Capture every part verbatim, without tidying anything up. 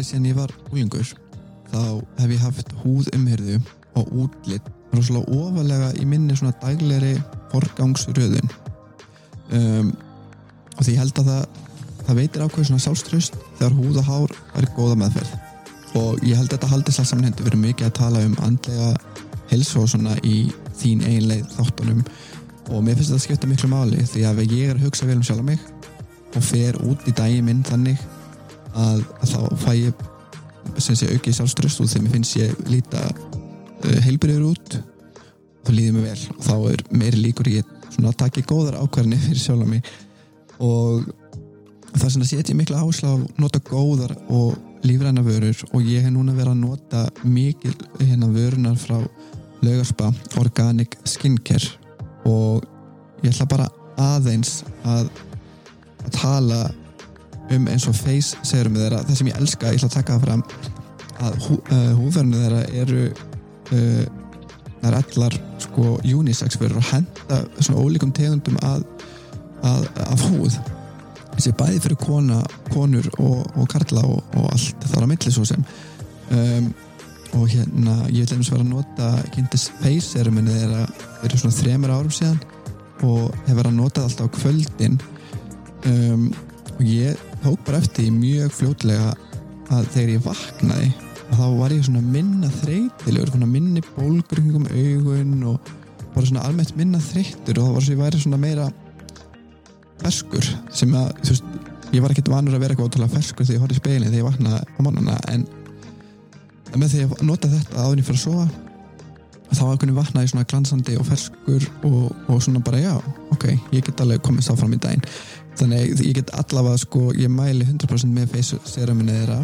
síðan ég var unglingur þá hef ég haft húðumhirðu og útlit rosalega ofalega í minni svona daglegri forgangsröðun um, og því ég held að það, það veitir ákveð svona sjálfstraust þegar húð og hár er góða meðferð og ég held að þetta haldist alls saman hendur verið mikið að tala um andlega heilsu og svona í þín eigin leið þáttunum og mér finnst þetta skipta miklu máli því að ef ég er að hugsa vel um sjálf mig og fer út í daginn minn þannig að, að þá fæ ég sem sé aukið sjálfstraust og þegar mér finnst ég líta uh, heilbrigður út þá líður mér vel og þá er meiri líkur ég svona að taka góðar ákvarðanir fyrir sjálf mig og það sem að setja ég mikla áherslu á að nota góðar og lífræna vörur og ég hef núna verið að nota mikil hérna vörunar frá Laugarspa Organic Skincare og ég ætla bara aðeins að, að tala um eins og face serum þeirra, það sem ég elska, ég ætla að taka það fram að hú, uh, húðverðinu þeirra eru uh, það er allar sko unisex vörur og henda svona ólíkum tegundum að, að, af húð þessi bæði fyrir kona, konur og, og karla og, og allt þar á milli svo sem um, og hérna ég vil einhvers vera að nota kynntis face seruminni þeirra fyrir svona þremur árum síðan og hef verið að nota það alltaf á kvöldin um, og ég tók bara eftir mjög fljótlega að þegar ég vaknaði og þá var ég svona minna þreytilegur svona minni bólgringum augun og bara svona almennt minna þreyttur og það var svo ég væri svona meira ferskur sem að, þú veist, ég var ekkert vanur að vera eitthvað ótrúlega ferskur þegar ég horfði í speilin þegar ég vaknaði á morgnana en með því að nota þetta áður en ég fyrir að sofa þá var kunni vaknaði svona glansandi og ferskur og, og svona bara já, ok, ég get alveg komist áfram í daginn þannig ég get allavega sko, ég mæli hundrað prósent með face seruminni þeirra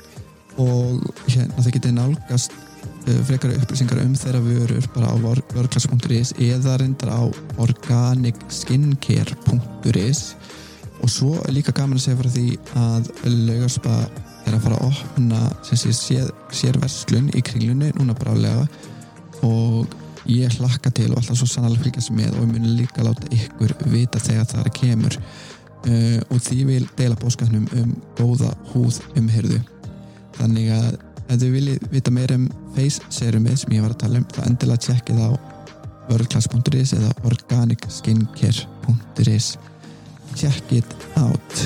og hérna það getið nálgast frekari upplýsingar um þeirra vörur bara á vörklass punktur is eða reyndar á organic skincare punktur is og svo er líka gaman að segja frá því að Laugarspa er að fara að opna sem sé sér, sér verslun í Kringlunni núna brálega og ég hlakka til og alltaf svo sannarlega fylgjast með og ég muni líka láta ykkur vita þegar það kemur uh, og því vil deila boðskapnum um góða húðumhirðu þannig að ef þið viljið vita meira um face serumið sem ég var að tala um þá endilega tjekkið á worldclass punktur is eða organic skincare punktur is check it out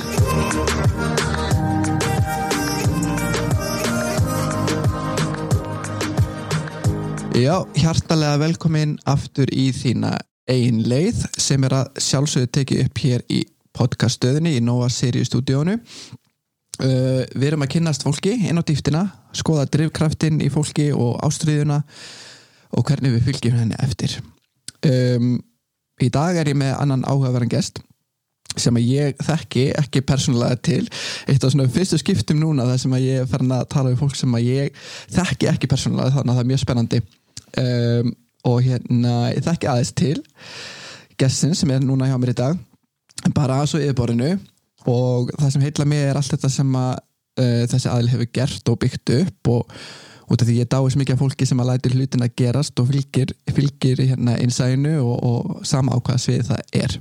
Já, hjartalega velkomin aftur í þína eigin leið sem er að sjálfsögðu tekið upp hér í podcaststöðinni í Nóa Sirius stúdíónu Uh, við erum að kynnast fólki inn á dýptina, skoða drifkraftinn í fólki og ástríðuna og hvernig við fylgjum henni eftir um, í dag er ég með annan áhugaverðan gest sem að ég þekki ekki persónulega til eitt af svona fyrstu skiptum núna þar sem að ég er farin að tala um fólk sem að ég þekki ekki persónulega þannig að það er mjög spennandi um, og hérna ég þekki aðeins til gestin sem er núna hjá mér í dag bara að svo yfirborðinu og það sem heilla mig er allt þetta sem að uh, þessi aðil hefur gert og byggt upp og út af því ég dáist mikið af fólki sem að lætur hlutin að gerast og fylgir, fylgir hérna innsæðinu og, og sama á hvaða svið það er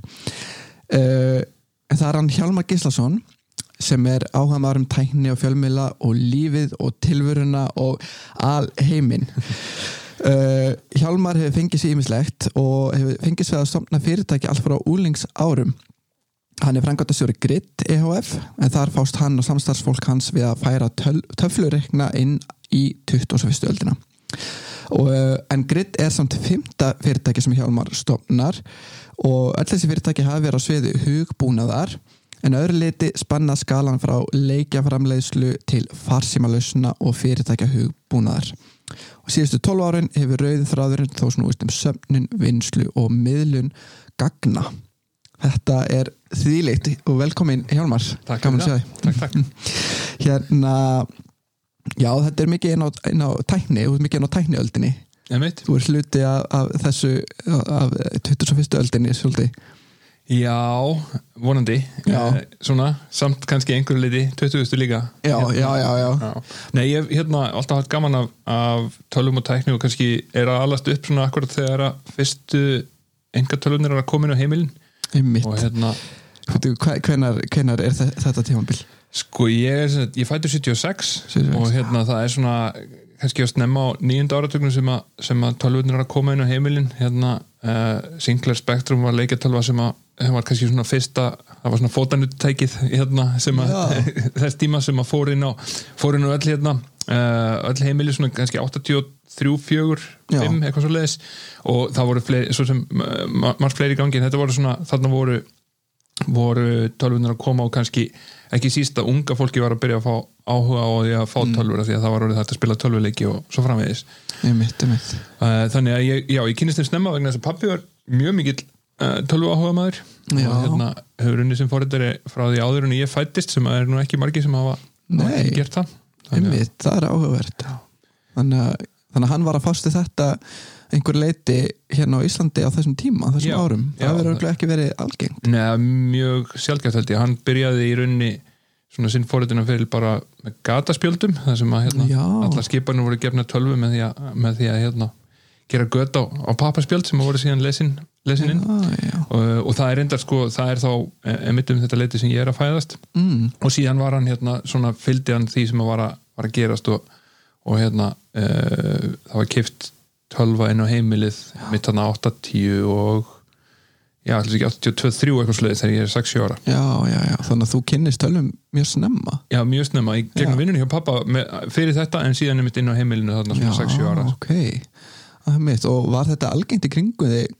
uh, en það er hann Hjálmar Gíslason sem er áhugamaður um tækni og fjölmiðla og lífið og tilveruna og alheiminn uh, Hjálmar hefur fengið sér ýmislegt og hefur fengið sér að stofna fyrirtæki allt frá úlingsárum Hann er framkvæmdastjóri Grid E H F en þar fást hann og samstarfsfólk hans við að færa töflureikna inn í tuttugasta og fyrstu öldina. Og, en Grid er samt fimmta fyrirtæki sem Hjálmar stofnar og öll þessi fyrirtæki hafa verið á sviði hugbúnaðar en öðru leyti spanna skalan frá leikjaframleiðslu til farsímalausna og fyrirtækja hugbúnaðar. Og síðustu tólf árin hefur rauði þráðurinn þó snúist um söfnun, vinnslu og miðlun gagna. Þetta er þvílíkt og velkomin Hjálmar. Takk Gaman að sjá þig. Takk, takk. Hérna, já, þetta er mikið inn á, inn á tækni, þú ert mikið inn á tækniöldinni. Einmitt. Þú ert hluti af, af þessu, af tuttugasta og fyrstu öldinni, svolítið. Já, vonandi. Já. Eh, svona, samt kannski einhverju leiti, tuttugustu líka. Já, hérna. já, já, já. já. Nei, ég hef hérna alltaf haft gaman af, af tölvum og tækni og kannski er að alast upp svona akkurat þegar að fyrstu einkatölvunir er að koma inn á heimilin. Einmitt. Og hérna hvenar, hvenar er þetta tímabil? Sko ég er ég fæddur sjötíu og sex sjötíu og sex og hérna það er svona kannski að snemma á níunda áratugnum sem að, sem að tölvurnar er að koma inn á heimilin hérna uh, Sinclair Spectrum var leikjatölva sem að það var kannski svona fyrsta, það var svona fótanutækið hérna sem að þess tíma sem að fór inn á fór inn á öll hérna uh, öll heimili svona kannski áttatíu og þrjú, fjögur, fimm eitthvað svo leiðis og það voru fleiri, svo sem uh, margt fleiri í gangi en þetta voru svona, þarna voru voru tölvurnar að koma og kannski ekki síst að unga fólki var að byrja að fá áhuga á því að fá tölvur mm. því að það var orðið hægt að spila tölvuleiki og svo framvegis einmitt, einmitt. Uh, þannig að ég, já, ég kynnist þeim snemma vegna þess að pabbi var mjög mikill uh, tölvu áhuga maður og hérna hefur unnið sem forritari frá því áður en ég fættist sem er nú ekki margir sem hafa Nei, gert það einmitt, það er áhugavert þannig að, þannig að hann var að fást þetta einhver leiti hérna á Íslandi á þessum tíma, þessum já, árum það verður örugglega ekki verið algengt Nei, mjög sjaldgæft held ég, hann byrjaði í rauninni svona sinn forritunum fyrir bara með gataspjöldum, það sem að hérna, alla skiparnir voru gefna tölvu með því að, með því að hérna, gera göt á, á pappaspjöld sem voru síðan lesin, lesin inn já, já. Og, og það er reyndar sko, það er þá emitt um þetta leiti sem ég er að fæðast mm. og síðan var hann hérna, svona fylgdi hann því sem að var að, var að gerast og, og hérna uh, það var keypt tölva inn á heimilið mitt hann að áttatíu og já, allir ekki áttatíu og tvö, þrjú eitthvað sluðið þegar ég er sex, sjö ára já, já, já, þannig að þú kynnist tölvum mjög snemma já, mjög snemma, ég gegnum vinnunni hjá pappa með, fyrir þetta en síðan er mitt inn á heimilinu þarna svona sex, sjö ára ok, það er mitt og var þetta algengt í kringum þig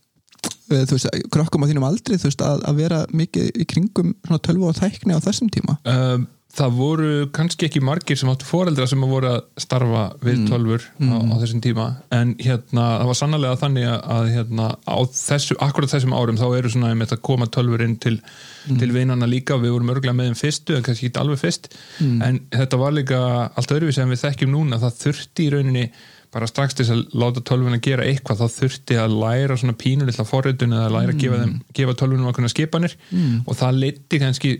þú veist, krökkum á þínum aldri þú veist, að, að vera mikið í kringum svona tölvu og tækni á þessum tíma um, það voru kannski ekki margir sem áttu foreldra sem að voru að starfa við tölvur mm. á, á þessum tíma en hérna, það var sannarlega þannig að hérna, á þessu, akkurat þessum árum þá eru svona einmitt að koma tölvur inn til, mm. til vinana líka, við vorum örgulega með þeim fyrstu en kannski ekki alveg fyrst mm. en þetta var líka allt öðruvísi en við þekkjum núna, það þurfti í rauninni bara strax til að láta tölvun að gera eitthvað þá þurfti að læra svona pínulitla forritun eða læra að gefa, þeim, gefa tölvunum ákveðnar skipanir mm. og það leiddi kannski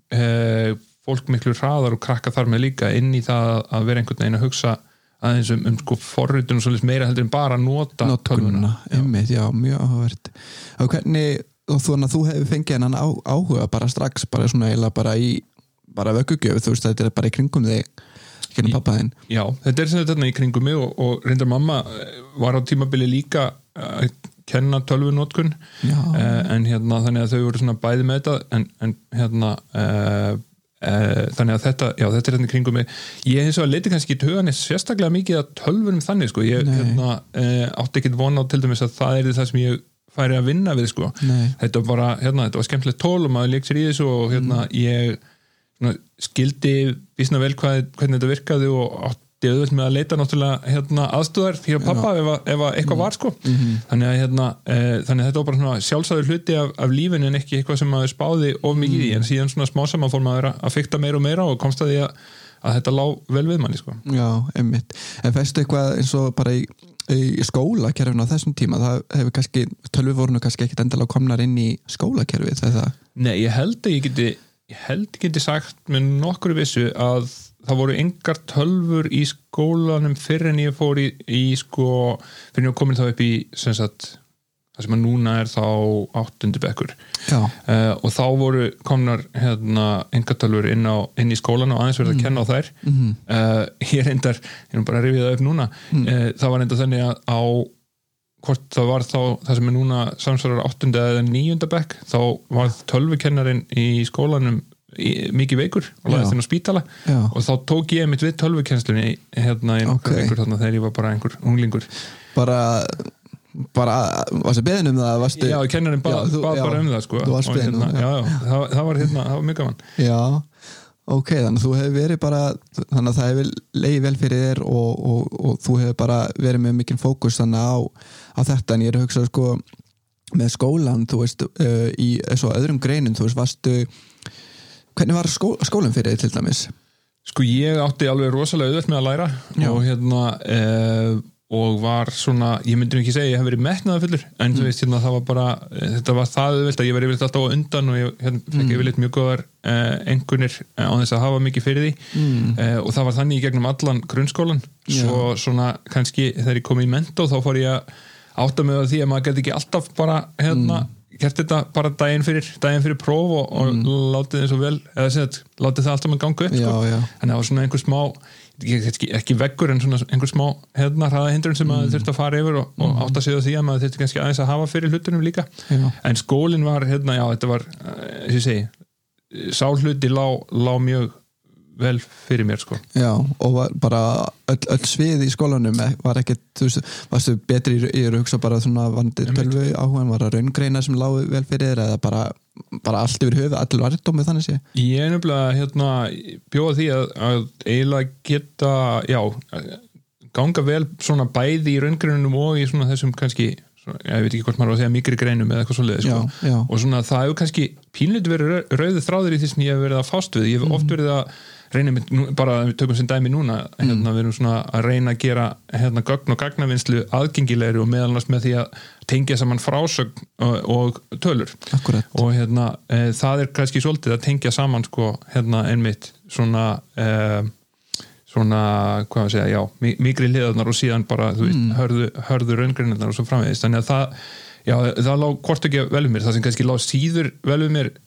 eh, fólk miklu hraðar og krakka þar með líka inn í það að vera einhvern veginn að hugsa aðeins um, um sko forritun og svolítið meira heldur en bara að nota tölvuna. Einmitt, já, mjög áhugavert. Og hvernig, og þannig að þú hefur fengið hennan á, áhuga bara strax, bara svona eiginlega bara í, bara vöggugjöf, þú veist, þetta er bara í kringum þig, kringum pappaðinn. Já, þetta er sem þetta í kringum mig og, og reyndar mamma var á tímabili líka að kenna tölvunotkun, uh, en hérna þannig að þau voru svona bæði með þetta, en, en hérna, uh, Uh, þannig að þetta, já þetta er hérna kringum mig ég hins vegar leiti kannski í hugan sérstaklega mikið að tölvunum þannig sko ég hérna, uh, átti ekkit von á til dæmis að það er það sem ég færi að vinna við sko Nei. þetta var bara, hérna, þetta var skemmtilegt tól og maður leik sér í þessu og hérna mm. ég svona, skildi vísna vel hvað, hvernig þetta virkaði og átti auðvitað með að leita náttúrulega hérna, aðstöðar fyrir pappa ef, ef eitthvað mm. var sko mm-hmm. þannig að hérna, e, þannig að þetta var bara svona sjálfsagður hluti af, af lífinu en ekki eitthvað sem maður spáði of mikið mm. í en síðan svona smá saman fór maður að fikta meira og meira og komst að því að, að þetta lá vel við manni sko. Já, einmitt. En fæstu eitthvað eins og bara í, í skólakerfinu á þessum tíma, það hefur kannski tölvuvornu kannski ekkit endilega komnar inn í skólakerfið þegar það? Nei, ég held að ég geti ég held ég geti sagt með nokkru vissu að það voru engar tölvur í skólanum fyrir en ég fór í, í sko, fyrir en ég komin þá upp í sem sagt, það sem að núna er þá áttundi bekkur uh, og þá voru komnar hérna engar tölvur inn, á, inn í skólan og aðeins verið að kenna á þær mm-hmm. uh, ég reyndar, ég er bara að rifja það upp núna mm. uh, það var reyndar þannig að á hvort það var þá, það sem er núna samsvarar áttunda eða níunda bekk þá var tölvukennarinn í skólanum í, mikið veikur og laðist þennan spítala Já. Og þá tók ég mitt við tölvukennslunni hérna í nokkur okay. veikur þarna þegar ég var bara einhver unglingur bara, bara varstu beðin um það? Varstu... Já, kennarinn bað, já, þú, bað já, bara um það sko þú varst beðin um hérna, já, já, það, það var hérna, það var mjög gaman Já, ok, þannig að þú hefur verið bara þannig að það hefur legið vel fyrir þér og, og, og þú hefur bara verið með mikinn fókus þannig á, á þetta en ég er að hugsa sko með skólan, þú veist, uh, í svo öðrum greinum, þú veist, varstu hvernig var skó, skólan fyrir þig til dæmis? Sko ég átti alveg rosalega auðvelt með að læra Já. og hérna uh, og var svona, ég myndi ekki segja ég hef verið metnaðarfullur, en mm. þú veist hérna það var bara, þetta var það auðvelt að ég var yfirleitt alltaf á undan og ég hérna, fekk mm. yfirleitt mjög góðar uh, engunir uh, á þess að hafa mikið fyrir því mm. uh, og það var þannig í gegnum allan grunnskólan, svo Já. Svona kannski þegar ég kom í mentó þá fór ég að átta mig á því að maður gæti ekki alltaf bara hérna, mm. gert þetta bara daginn fyrir daginn fyrir próf og, og mm. látið eins og vel eða sem þetta, látið það alltaf með ganga upp já, sko. já. En það var svona einhver smá ekki, ekki veggur en svona einhver smá hérna hraðahindrun sem maður mm. þurfti að fara yfir og, og átta sig á því að maður þurfti kannski aðeins að hafa fyrir hlutunum líka já. En skólinn var hérna, já þetta var eins og ég segi, sá hluti lá, lá mjög vel fyrir mér sko. Já, og var bara öll, öll svið í skólanum var ekkert, þú veist, varstu betri í, í hugsa bara svona vandi tölvu áhugan, var að raungreina sem lágu vel fyrir þér eða bara, bara allt yfir höfuð, allir varðdómið þannig sé? Ég er nefnilega hérna bjóða því að, að eiginlega geta, já, ganga vel svona bæði í raungreinunum og í svona þessum kannski svona, ég veit ekki hvort maður var að segja mikri greinum eða eitthvað svoleiðis sko. Já, já. Og svona það hefur kannski pínlítið verið rauðu þráður í því sem ég hef verið að fást við, ég hef oft verið að reyna með, bara við tökum sem dæmi núna hérna, mm. við erum svona að reyna að gera hérna gögn og gagnavinnslu aðgengilegri og meðal annars með því að tengja saman frásögn og, og tölur. Akkurat. Og hérna e, það er kannski svolítið að tengja saman sko hérna einmitt svona e, svona, hvað að segja, já mikri hliðarnar og síðan bara þú veist, mm. hörðu, hörðu raungreinarnar og svo framvegis, þannig að það já, það lá hvort ekki vel við mér, það sem kannski lá síður vel við mér,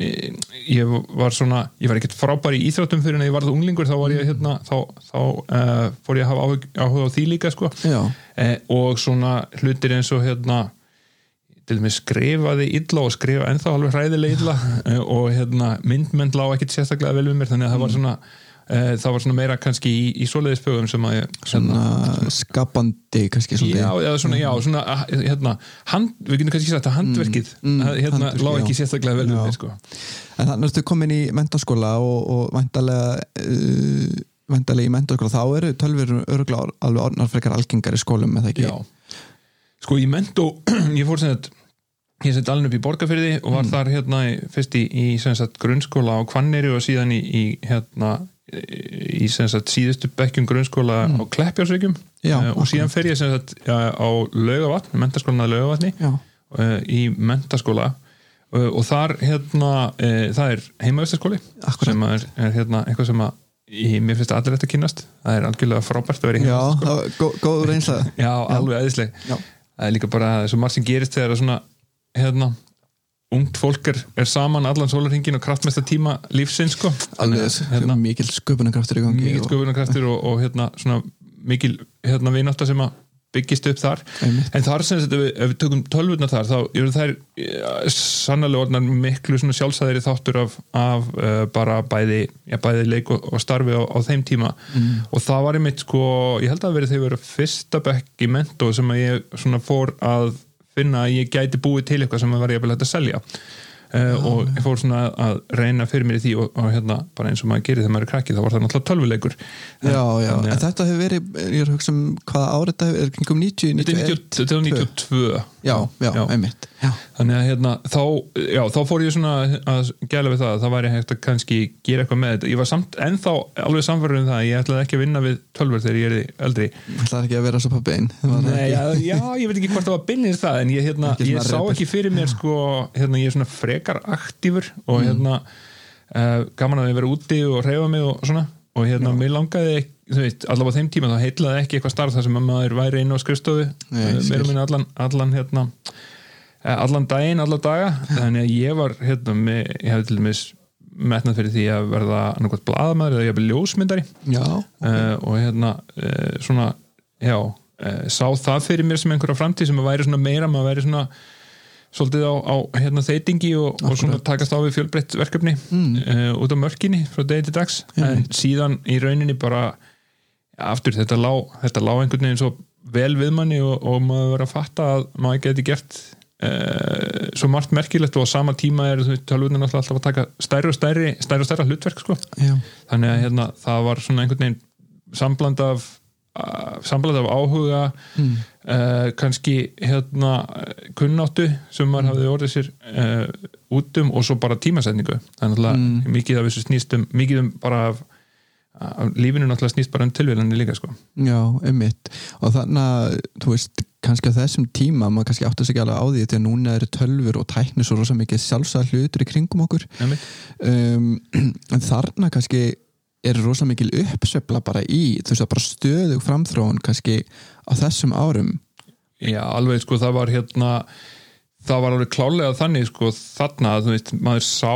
ég var svona ég var ekkert frábær í íþróttum fyrir en ég var það unglingur, þá var ég hérna þá, þá uh, fór ég að hafa áhuga á því líka sko, eh, og svona hlutir eins og hérna til og með skrifaði illa og skrifa ennþá alveg hræðilega illa eh, og hérna myndmenn lá ekkert sérstaklega vel við mér, þannig að það var svona það var svona meira kannski í, í svoleiðis spögum sem að ég, svona, svona skapandi kannski svolítið. Já, eða svona, já, svona hérna, hand, við getum kannski sagt að handverkið mm, mm, hérna lág ekki sérstaklega vel um mig sko. En þannig að þú komin í menntaskóla og, og væntalega uh, væntalega í menntaskóla, þá eru tölvur örugglega alveg orðnar frekar algengar í skólum, eða ekki? Já, sko í mentó ég fór sem þetta ég sett alveg upp í Borgarfirði og var mm. þar hérna fyrst í, í sem sagt grunnskóla á Hvanneyri og síðan í, í hérna í sem sagt síðustu bekkjum grunnskóla mm. á Kleppjárnsreykjum uh, og síðan fer ég sem sagt ja, á Laugavatn, menntaskólan að Laugavatni uh, í menntaskóla uh, og þar hérna uh, það er heimavistarskóli sem er, er hérna eitthvað sem að ég, mér finnst allir þetta að kynnast, það er algjörlega frábært að vera í heimavistarskóla. Já, góð, góð reynsla. Já, alveg æðisleg. Já. Það er líka bara svo margt sem gerist þegar svona hérna ungt fólk er, er saman allan sólarhringin og kraftmesta tíma lífsins sko. Alveg, hérna, mikil sköpunarkraftur í gangi mikil sköpunarkraftur og, og hérna svona mikil hérna vinátta sem að byggist upp þar. Einmitt. En þar sem þetta, ef við tökum tölvurnar þar, þá eru þær ja, sannarlega orðnar miklu svona sjálfsæðri þáttur af, af uh, bara bæði, ja, bæði leik og, og starfi á, á þeim tíma mm. og það var einmitt sko, ég held að verið þegar verið fyrsta bekk í mentó sem að ég svona fór að finna að ég gæti búið til eitthvað sem var ég að selja uh, og ég fór svona að reyna fyrir mér í því og, og hérna bara eins og maður gerir þegar maður er krakki, þá var það náttúrulega tölvuleikur. Já, já, en, en þetta hefur verið, ég er að hugsa um hvaða árið þetta hefur, er kringum níutíu, níutíu og eitt Þetta er níutíu og tvö Já, já, já. einmitt já. Þannig að hérna, þá, já, þá fór ég svona að gæla við það að það væri hægt að kannski gera eitthvað með þetta. Ég var samt ennþá alveg samfærður um það að ég ætlaði ekki að vinna við tölvur þegar ég er eldri. Það ætlaði ekki að vera svo pabbi einn. Nei, já, já, ég veit ekki hvort það var beinir það en ég, hérna, ég sá ekki fyrir mér sko, hérna, ég er svona frekar aktífur og hérna uh, gaman að ég vera úti og hreyfa mig og svona og hérna, mér langaði þú veit, allavega á þeim tíma þá heillaði ekki eitthvað starf þar sem maður væri inn á skrifstofu meira minna allan, allan hérna allan daginn, alla daga þannig að ég var hérna með, ég hefði til dæmis metnað fyrir því að verða annarkvæmt blaðamaður eða ég hefði ljósmyndari já, okay. uh, og hérna uh, svona, já uh, sá það fyrir mér sem einhverja framtíð sem að væri svona meira, maður væri svona svolítið á, á hérna þeitingi og, og svona takast á við fjölbreytt verkefni mm. uh, út á mörkinni frá degi til dags mm. en síðan í rauninni bara ja, aftur þetta lá, þetta lá einhvern veginn svo vel við manni og, og maður verið að fatta að maður geti gert uh, svo margt merkilegt og á sama tíma er tölvunni náttúrulega alltaf að taka stærri og stærri stærri og stærra hlutverk sko Já. Þannig að hérna, það var svona einhvern veginn sambland af uh, sambland af áhuga mm. uh, kannski hérna kunnáttu sem maður mm. hafði orðið sér uh, út um og svo bara tímasetningu þannig að mm. mikið af þessu snýst um mikið um bara af lífinu náttúrulega snýst bara um tilvíðanir líka sko. Já, einmitt og þannig að, þú veist, kannski á þessum tíma maður kannski átti sig alveg á því því að núna eru tölvur og tækni svo rosa mikið sjálfsagðar hlutur í kringum okkur um, en þarna kannski er rosa mikil uppsveifla bara í, þú veist, bara stöðug framþróun kannski á þessum árum. Já, alveg sko, það var hérna það var alveg klárlega þannig sko þarna að þú veist, maður sá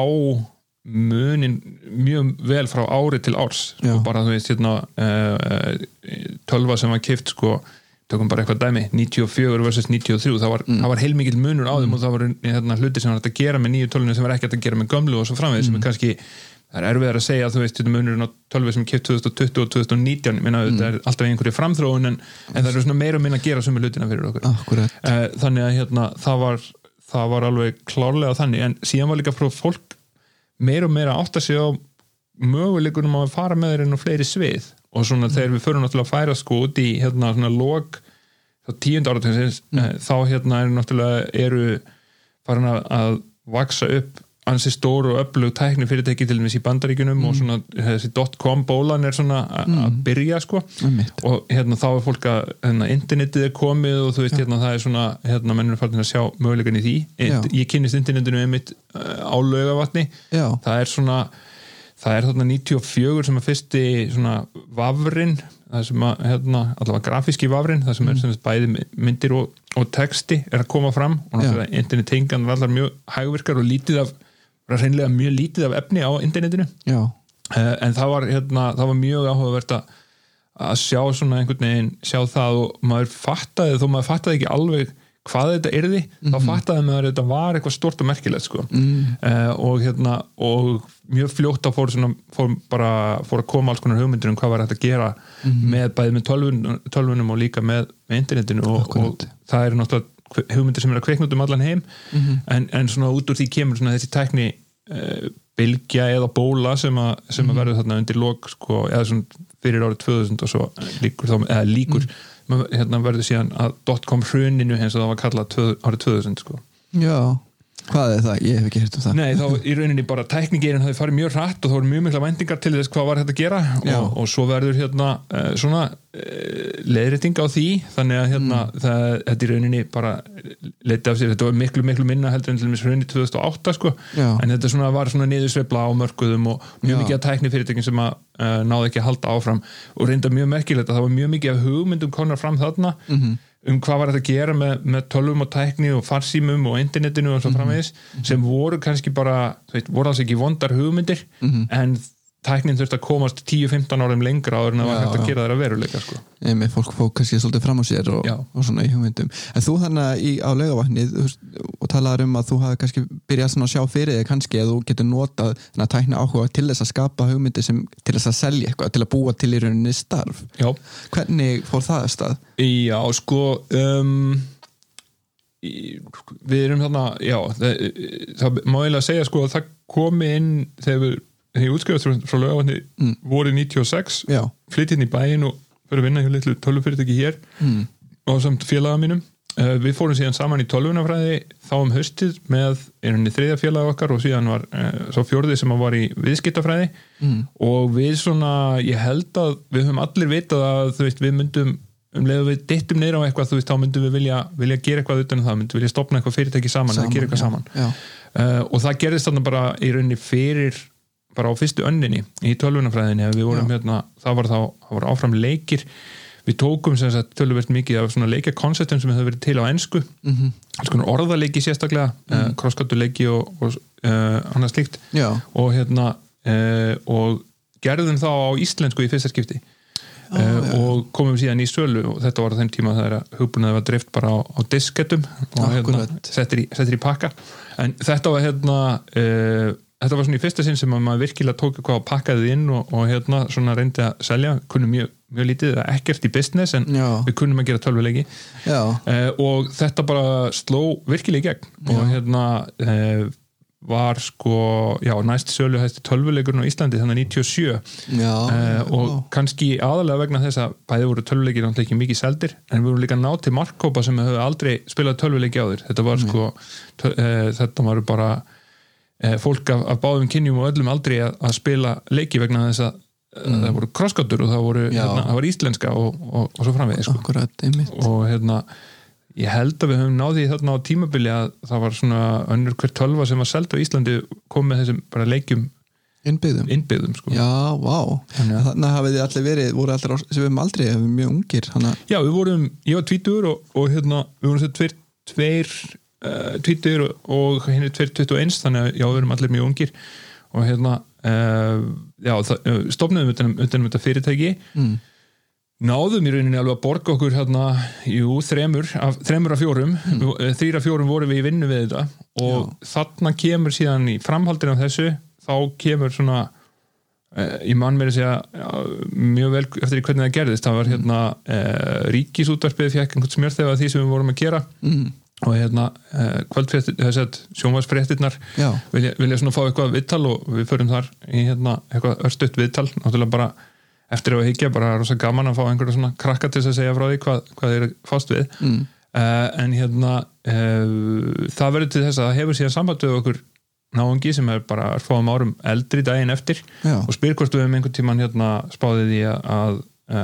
munin mjög vel frá ári til árs sko, bara þú veist hérna uh, tölva sem var keypt sko, tökum bara eitthvað dæmi níutíu og fjögur versus níutíu og þrjú, það var, mm. það var heilmikill munur á þeim mm. og það var hérna hluti sem var hægt að gera með nýju tölvunum sem var ekki hægt að gera með gömlu og svo framvegis mm. sem er kannski það er erfiðar að segja að þú veist, þetta munurinn á tölvu sem keypt tvö þúsund tuttugu og tvö þúsund nítján ég meina, mm. þetta er alltaf einhverju framþróun en, en það er svona meira og minna að gera sömu hlutina fyrir okkur. Akkurat. Uh, þannig að hérna, það var, það var alveg klárlega þannig, en síðan var líka frá fólk meira og meira átt að segja á möguleikunum að fara með þeir inn á fleiri svið og svona mm. þegar við förum náttúrulega að færa sko út í hérna svona lok þá tíunda áratugsins, mm. uh, þá hérna er náttúrulega eru farin að, að vaksa upp ansi stór og öflug tækni fyrirtæki til dæmis í Bandaríkjunum mm. og svona þessi dot-com bólan er svona að mm. byrja sko mm. og hérna þá er fólk að hérna, internetið er komið og þú veist ja. hérna það er svona hérna mennur farin að sjá möguleikan í því ja. ég kynnist internetinu einmitt uh, á Laugarvatni ja. það er svona það er þarna níutíu og fjögur sem er fyrsti svona vafrin það sem að hérna allavega grafíski vafrin það sem er sem bæði myndir og, og texti er að koma fram og náttúrulega ja. internetengan var allar mjög hægvirkar og lítið af hreinlega mjög lítið af efni á internetinu Já. Uh, en það var, hérna, það var mjög áhugavert að, að sjá svona einhvern veginn sjá það og maður fattaði þó maður fattaði ekki alveg hvað þetta yrði, mm-hmm. þá fattaði maður að þetta var eitthvað stort og merkilegt sko mm. uh, og hérna og mjög fljótt að fór, svona, fór bara fór að koma alls konar hugmyndir um hvað var hægt að gera mm. með bæði með tölvun, tölvunum og líka með, með internetinu og, og það er náttúrulega hugmyndir sem er að kveikna út um allan heim mm-hmm. en, en svona út úr því kemur svona þessi tækni uh, bylgja eða bóla sem að, sem að verður þarna undir lok sko, eða svona fyrir árið tvö þúsund og svo líkur, þá, eða líkur mm. hérna verður síðan að dot-com hruninu eins og það var kallað tvö, árið tvö þúsund sko. Já, hvað er það? Ég hef ekki heyrt um það. Nei, þá í rauninni bara tæknigeirinn hafi farið mjög hratt og þá voru mjög mikla væntingar til þess hvað var hægt að gera og, og svo verður hérna uh, svona uh, leiðrétting á því þannig að hérna mm. það, þetta í rauninni bara leiti af sér, þetta var miklu miklu minna heldur en til dæmis hrunni tvö þúsund og átta sko Já. en þetta svona var svona niðursveifla á mörkuðum og mjög Já. mikið af tæknifyrirtækjum sem að uh, náði ekki að halda áfram og reynda mjög merkilegt að það var mjög mikið af hugmyndum komnar fram þarna mm-hmm. um hvað var þetta að gera með, með tölvum og tækni og farsímum og internetinu og svo framvegis mm-hmm. sem voru kannski bara veit, voru alls ekki vondar hugmyndir mm-hmm. en tæknin þurfti að komast tíu til fimmtán árum lengra áður en það var hægt að gera þeirra veruleika sko. Nei, fólk fók kannski svolítið fram á sér og, og svona í hugmyndum en þú þannig í, á Laugarvatni og talaður um að þú hafi kannski byrjað svona að sjá fyrir þig kannski að þú getur notað þannig að tækna áhuga til þess að skapa hugmyndir sem til þess að selja eitthvað, til að búa til í rauninni starf Já. Hvernig fór það að stað? Já, sko um, í, við erum þarna já, það, það má eiginlega segja sko að það komi inn þegar við þegar ég útskrifast frá, frá Laugarvatni mm. voru níutíu og sex Já. flytt inn í bæinn og fyrir að vinna hjá litlu tölvufyrirtæki hér mm. og samt félaga mínum uh, við fórum síðan saman í tölvunafræði þá um haustið með einhvernig þriðja félaga okkar og síðan var uh, svo fjórði sem var í viðskiptafræði mm. og við svona, ég held að við höfum allir vitað að þú veist, við myndum um leið við dittum niður á eitthvað þú veist, þá myndum við vilja, vilja gera eitthvað utan um það myndum við vilja stopna eitthvað fyrirtæki saman, saman eða gera eitthvað já, saman já. Uh, og það gerðist þarna bara í rauninni fyrir bara á fyrstu önninni í tölvunafræðinni við vorum Já. hérna, það var þá það var áfram leikir, við tókum sem sagt töluvert mikið af svona leikjakonseptum sem hefur verið til á ensku mm-hmm. svona orðaleiki sérstaklega mm-hmm. uh, krosskátuleiki og, og uh, annað slíkt Já. og hérna uh, og gerðum þá á íslensku í fyrsta skipti uh, oh, og komum síðan í sölu og þetta var á þeim tíma þegar hugbúnaði var dreift bara á, á diskettum og hérna, settir, í, settir í pakka en þetta var hérna uh, þetta var svona í fyrsta sinn sem að maður virkilega tók eitthvað og pakkaði inn og, og hérna svona reyndi að selja, kunnum mjög, mjög lítið ekkert í business en Já. Við kunnum að gera tölvuleiki eh, og þetta bara sló virkilega í gegn Já. Og hérna eh, var sko já, næst sölu hæsti tölvuleikurinn á Íslandi þannig níutíu og sjö Já, eh, og já. Kannski aðalega vegna þess að bæði voru tölvuleikir náttúrulega ekki mikið seldir en við vorum líka ná til markkópa sem hefur aldrei spilað tölvuleiki áður þetta var sko töl, eh, þetta var bara fólk af, af báðum kynjum og öllum aldrei að, að spila leiki vegna þess að mm. það voru krossgátur og það voru hérna, það var íslenska og, og, og svo framvegis sko. Akkurat, einmitt og hérna ég held að við höfum náði þarna á tímabili að það var svona önnur hver tölva sem var seld á Íslandi kom með þessum bara leikjum innbyggðum, innbyggðum sko. Já, vá Þannig að þannig hafið þið allir verið, voru allir á, sem við höfum aldrei hefum mjög ungir hana. Já, við vorum, ég var tvítugur og, og hérna, við vorum sér tveir, tveir uh, tvítur og hinn er tveir tuttugu og eins þannig að já, við erum allir mjög ungir og hérna uh, já, það, stofnuðum utan, utan um þetta fyrirtæki mm. náðum í rauninni alveg að borga okkur hérna, jú, þremur af, þremur af fjórum, mm. þrýr af fjórum vorum við í vinnu við þetta og já. Þarna kemur síðan í framhaldinu af þessu þá kemur svona eh, ég man mér að segja já, mjög vel eftir því hvernig það gerðist það var hérna eh, Ríkisútvarpið fékk einhvern smjörþef af því sem við vorum að gera mm. og hérna eh, kvöldfréttir þess að sjónvarpsfréttirnar vilja, vilja svona fá eitthvað viðtal og við förum þar í hérna eitthvað örstutt viðtal náttúrulega bara eftir að higgja bara rosa gaman að fá einhverja svona krakka til að segja frá því hvað, hvað þeir eru fast við mm. uh, en hérna uh, það verður til þess að það hefur síðan samband við okkur náungi sem er bara að fáum árum eldri daginn eftir Já. Og spyr hvort við um einhvern tímann hérna spáðið í að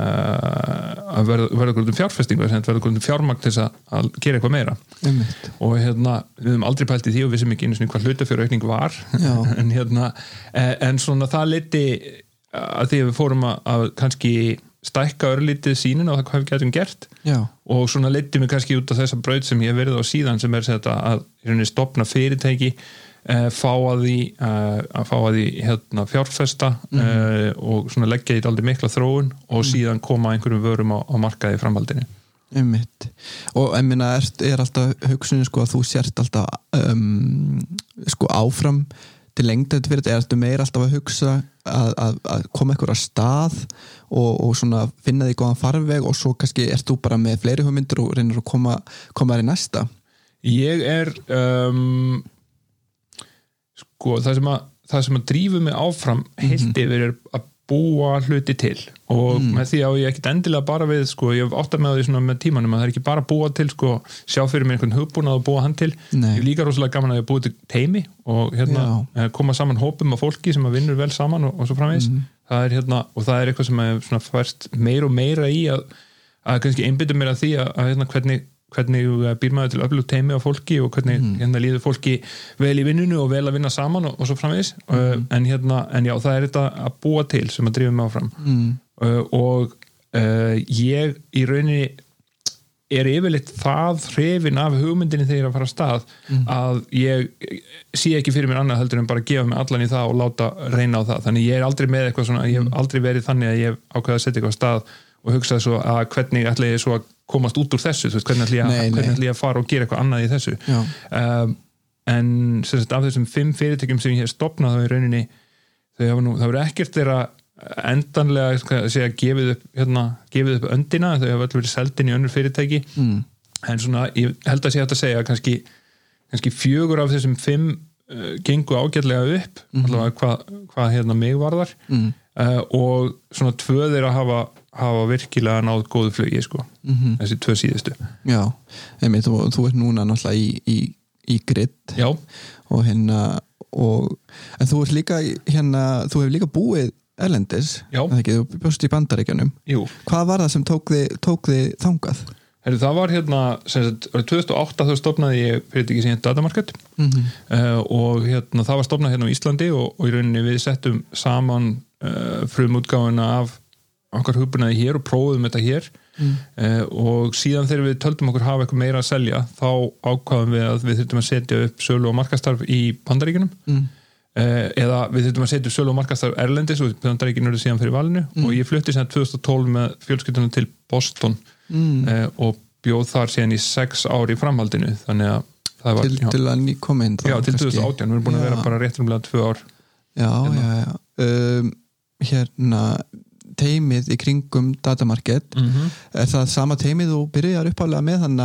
uh, að verða verða um fjárfestingu verða um fjármagn til þess að, að gera eitthvað meira Einmitt. Og hérna við höfum aldrei pælt í því og við sem ekki einu sinni hvað hlutafjáraukning var en hérna en svona það leiddi að því að við fórum að, að kannski stækka örlítið sýnin og það hvað við getum gert Já. Og svona leiddi mig kannski út af þessa braut sem ég hef verið á síðan sem er þetta að í rauninni stofna fyrirtæki uh, fá að því uh, að fá að því hérna fjárfesta mm. uh, og svona leggja í aldrei mikla þróun og mm. síðan koma einhverjum vörum á, á markaði í framhaldinu Einmitt. Og ég meina er, er alltaf hugsunin sko að þú sért alltaf um, sko áfram til lengd þetta fyrir þetta er alltaf meira alltaf að hugsa að, að, að koma eitthvað að stað og, og svona finna því góðan farveg og svo kannski ert þú bara með fleiri hugmyndir og reynir að koma, koma þér í næsta Ég er um, sko það sem að það sem að drífu mig áfram heilt mm-hmm. yfir er að búa hluti til og mm. með því á ég ekkert endilega bara við sko, ég hef átt að með því svona með tímanum að það er ekki bara búa til sko, sjá fyrir mér einhvern hugbúnað og búa hann til Nei. Ég er líka rosalega gaman að ég búið til teimi og hérna Já. Koma saman hópum af fólki sem að vinnur vel saman og, og svo framvegis mm. það er hérna, og það er eitthvað sem er svona færst meira og meira í að, að kannski einbyttum mér að því að, að hérna hvernig hvernig býr maður til öflugt teimi á fólki og hvernig mm. hérna líður fólki vel í vinnunu og vel að vinna saman og, og svo framvegis mm. uh, en hérna, en já, það er þetta að búa til sem að drífa mig áfram mm. uh, og uh, ég í rauninni er yfirleitt það hrifin af hugmyndinni þegar ég er að fara að stað mm. að ég sé ekki fyrir mér annað heldur en bara gefa mig allan í það og láta reyna á það, þannig ég er aldrei með eitthvað svona, ég hef aldrei verið þannig að ég hef ákveðið að setja eitthvað á stað og hugsaði svo að hvernig ætla ég svo að komast út úr þessu, þú veist, hvernig ætla ég, nei, hvernig ætla ég að fara og gera eitthvað annað í þessu um, en sem sagt af þessum fimm fyrirtækjum sem ég hef stofnað þá í rauninni, þau hafa nú, það verður ekkert þeirra endanlega að segja gefið upp, hérna, gefið upp öndina, þau hafa alltaf verið seldin í önnur fyrirtæki mm. en svona, ég held að sé hægt að segja kannski, kannski fjögur af þessum fimm uh, gengu ágætlega upp mm. allavega hvað, hvað hérna mig varðar mm. uh, og svona tvö þeirra hafa hafa virkilega náð góðu flugi sko, mm-hmm. þessi tvö síðustu Já, einmitt, og þú ert núna náttúrulega í, í, í grid Já. Og hérna og, en þú ert líka hérna, þú hefur líka búið erlendis, ekki, þú bjóst í Bandaríkjunum Jú. Hvað var það sem tók þið, tók þið þangað? Heru, það var hérna, sem sagt, tvö þúsund og átta þá stofnaði ég fyrirtæki sem hétt Datamarket mm-hmm. uh, og hérna, það var stofnað hérna á Íslandi og, og í rauninni við settum saman uh, frumútgáfuna af okkar hugbúnaði hér og prófum þetta hér mm. uh, og síðan þegar við töldum okkur hafa eitthvað meira að selja þá ákvaðum við að við þurftum að setja upp sölu og markastarf í Bandaríkjunum mm. uh, eða við þurftum að setja upp sölu og markastarf erlendis og Bandaríkjunum eru síðan fyrir valinu mm. og ég flutti síðan tvö þúsund og tólf með fjölskyldunum til Boston mm. uh, og bjóð þar síðan í sex ári í framhaldinu þannig að það var til, til að ný koma inn já, til tvö þúsund og átján, við erum búin að vera bara rétt umlega tvö ár Já, hérna. já, já um, hérna teimið í kringum Datamarket mm-hmm. er það sama teimið þú byrjar uppálega með þannig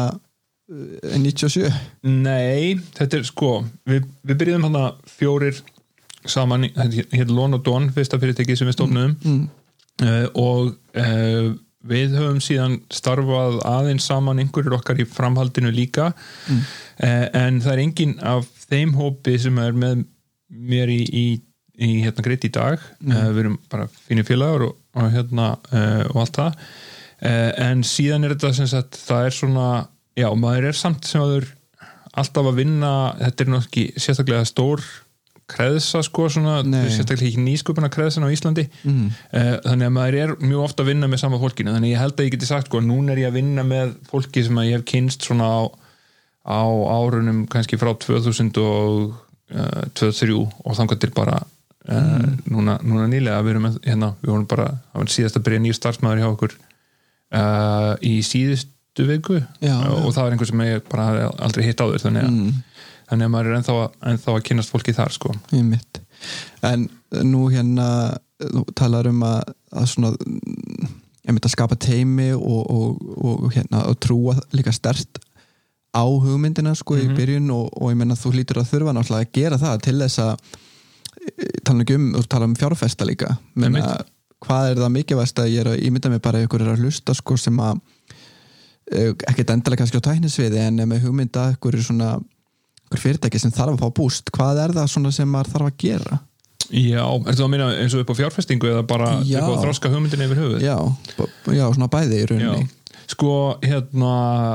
að níutíu og sjö? Nei, þetta er sko við, við byrjuðum hann að fjórir saman, hér Lon og Don fyrsta fyrirtæki sem við stofnum mm. uh, og uh, við höfum síðan starfað aðeins saman einhverjur okkar í framhaldinu líka mm. uh, en það er engin af þeim hópi sem er með mér í, í, í hérna greitt í dag mm. uh, við erum bara fínir félagar og og hérna uh, og allt það uh, en síðan er þetta sem sagt það er svona, já, maður er samt sem aður alltaf að vinna þetta er náttúrulega ekki sérstaklega stór kreðsa sko svona sérstaklega ekki nýsköpuna kreðsan á Íslandi mm. uh, þannig að maður er mjög ofta að vinna með sama fólkinu, þannig ég held að ég geti sagt sko, núna er ég að vinna með fólki sem að ég hef kynst svona á, á árunum kannski frá tvö þúsund og tvö til þrjú og þangað til bara uh, mm. núna, núna nýlega við erum hérna, við vorum bara það var síðast að byrja nýr starfsmaður hjá okkur uh, í síðustu viku já, og já. Það var einhver sem ég bara aldrei hitt á þér þannig að, mm. þannig að maður er ennþá, ennþá að kynnast fólki þar sko. Ég mitt. En nú hérna þú talar um að, að svona ég myndi að skapa teimi og, og, og hérna og trúa líka sterkt á hugmyndina sko mm-hmm. í byrjun og, og ég menna þú hlýtur að þurfa náttúrulega að gera það til þess að tala um, tala um fjárfesta líka menna, hvað er það mikilvægast að ég er að ímynda mig bara ykkur er að hlusta sko sem að ekkert endilega kannski á tæknisviði en með hugmynda ykkur er svona ykkur fyrirtæki sem þarf að fá búst hvað er það svona sem maður þarf að gera? Já, ertu að minna eins og upp á fjárfestingu eða bara já. Upp á þroska hugmyndin yfir höfuð? Já, já, svona bæði í rauninni. Já. Sko, hérna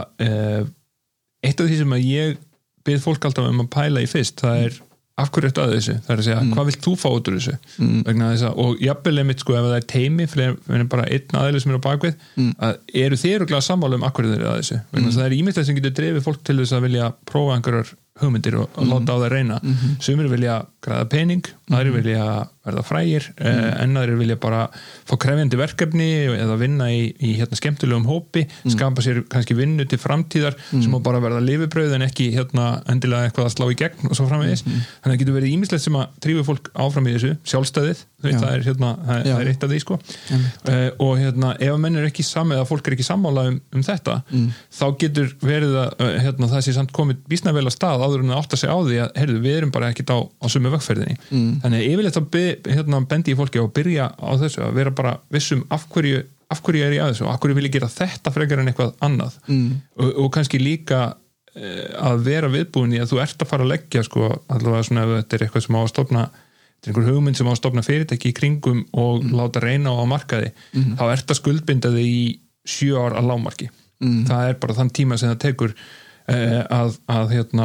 eh, eitt af því sem að ég bið fólk alltaf um að pæla í fyrst, það er af hverju ertu að þessu? Það er að segja, mm. hvað vilt þú fá út úr þessu? Mm. Vegna þess að, og jafnvel einmitt sko, ef það er teimi, fyrir bara einn aðeili sem er á bakvið, mm. að eru þér og glæða sammála um af hverju þeir eru að þessu? Vegna þess mm. að það er ímyndilegt sem getur drefið fólk til þess að vilja prófa einhverjar hugmyndir og, og mm. láta á það reyna mm-hmm. sumir vilja græða pening mm-hmm. aðrir vilja verða frægir mm. en aðrir vilja bara fá krefjandi verkefni eða vinna í, í hérna skemmtilegum hópi mm. skapa sér kannski vinnu til framtíðar mm. sem má bara verða lifibrauð en ekki hérna endilega eitthvað að slá í gegn og svo framvegis mm. þannig að það getur verið ýmislegt sem að drífa fólk áfram í þessu sjálfstæðið það er, hérna, það, það er eitt af því sko uh, og hérna ef menn er ekki saman eða fólk er ekki sammála um, um þetta mm. þá getur verið að uh, hérna, það sé samt komið býsna vel að stað áður en að átta sig á því að heyrðu, við erum bara ekkert á, á sömu vegferðinni mm. þannig að yfirleitt að be, hérna, bendi í fólki á að byrja á þessu að vera bara vissum af hverju, af hverju er ég að þessu og af hverju vil ég gera þetta frekar en eitthvað annað mm. og, og kannski líka uh, að vera viðbúin í að þú ert að fara að leggja sko, allavega svona ef þetta er eitthvað sem á að stofna þetta er einhver hugmynd sem á að stofna fyrirtæki í kringum og mm. láta reyna á markaði mm. þá ert að skuldbinda þig í sjö ár að lágmarki mm. það er bara þann tíma sem það tekur uh, að, að hérna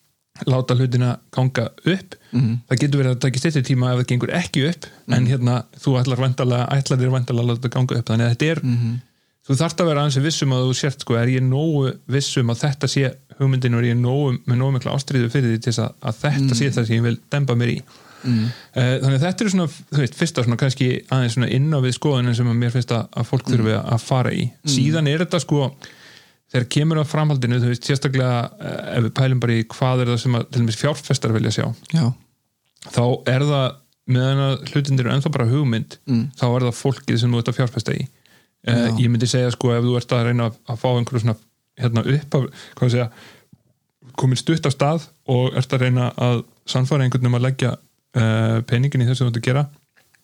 láta hlutina ganga upp mm. það getur verið að taka styttri tíma ef það gengur ekki upp mm. en hérna þú ætlar væntanlega ætlar þér væntanlega að láta það ganga upp þannig að þetta er mm. þú þarft að vera aðeins vissum að þú sért sko er ég nógu vissum að þetta sé hugmyndin og er ég nógu með nógu mikla ástríðu fyrir því til að, að þetta mm. sé það sem ég vil demba mér í mm. þannig að þetta er svona þú veist, fyrsta svona kannski aðeins svona inn á við skoðunin sem að mér finnst að, að fólk þurfi að fara í mm. síðan er þetta sko þegar kemur á framhaldinu, þú veist, sérstaklega ef við pælum bara í hvað er það sem að til dæmis fjárfestar vilja sjá Já. þá er það, meðan að hlutinir eru ennþá bara hugmynd, mm. þá er það fólkið sem þú ert að fjárfesta í uh, ég myndi segja sko, ef þú ert að reyna að, að fá einhverju svona, hérna upp af, hvað segja, komin stutt af stað og ert að reyna að sannfæra einhvern um að leggja uh, peningin í þessu þú ert að gera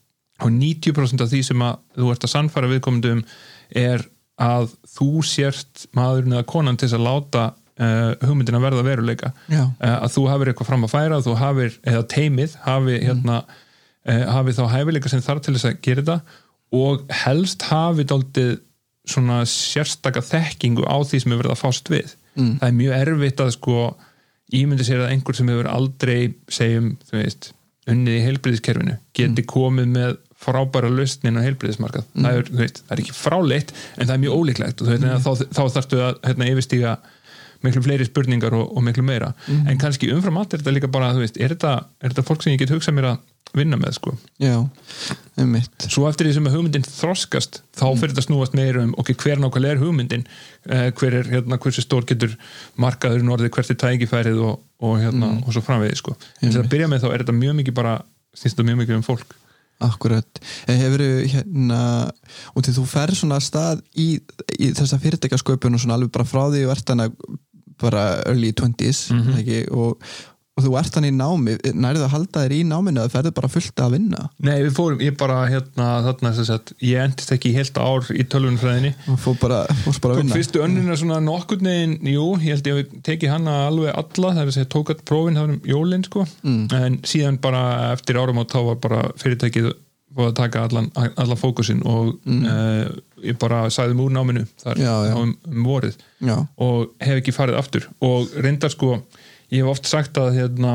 og níutíu prósent af því sem að þú ert að sannfæra viðkomendum er að þú sért maðurinn eða konan til þess að láta uh, hugmyndina verða veruleika uh, að þú hafir eitthvað fram að færa þú hafir, eða teimið hafi, mm. hérna, uh, hafi þá hæfileika sem þarf til þess að gera þetta og helst hafi dálítið svona sérstaka þekkingu á því sem er verið að fást við mm. það er mjög erfitt að sko ímyndi sér að einhver sem hefur aldrei segjum, þú veist, unnið í heilbrigðiskerfinu geti mm. komið með frábæra lausnin á heilbrigðismarkað mm. það, er, veist, það er ekki fráleitt en það er mjög ólíklegt og veist, mm. þá, þá þarftu að hérna, yfirstíga miklu fleiri spurningar og, og miklu meira mm. en kannski umfram allt er þetta líka bara veist, er, þetta, er þetta fólk sem ég get hugsað mér að vinna með sko. Já, einmitt svo eftir því sem hugmyndin þroskast þá mm. fyrir þetta snúast meira um okay, hver nákvæmlega er hugmyndin eh, hver er hérna, hversu stór getur markaður norðið hvert er tækifærið og, og, hérna, mm. og svo framvegið sko. en þess að byrja með þá er þetta mjög mikið bara snýst þetta mjög mikið um fólk Akkurat, hefur hérna og til þú fer svona stað í, í þessa fyrirtækjasköpun og svona alveg bara frá því og ert hana bara early twenties mm-hmm. ekki, og, og þú ert hana í námi nærðu að halda þér í náminu eða ferðu bara fullt að vinna? Nei, við fórum, ég bara hérna þarna þess að ég endist ekki í heilt ár í tölvunfræðinni og fór bara, fórst bara að vinna fyrstu önnina svona nokkurn veginn, jú, ég held ég að teki hana alveg alla, það er að segja tókat prófin það var um jólinn sko, mm. en síðan bara eftir árum og þá var bara fyrirtækið búið að taka allan, allan fókusinn og mm. uh, ég bara sagði múr náminu þar já, já. Um, um vorið já. Og hef ekki farið aftur og reyndar sko, ég hef oft sagt að hérna,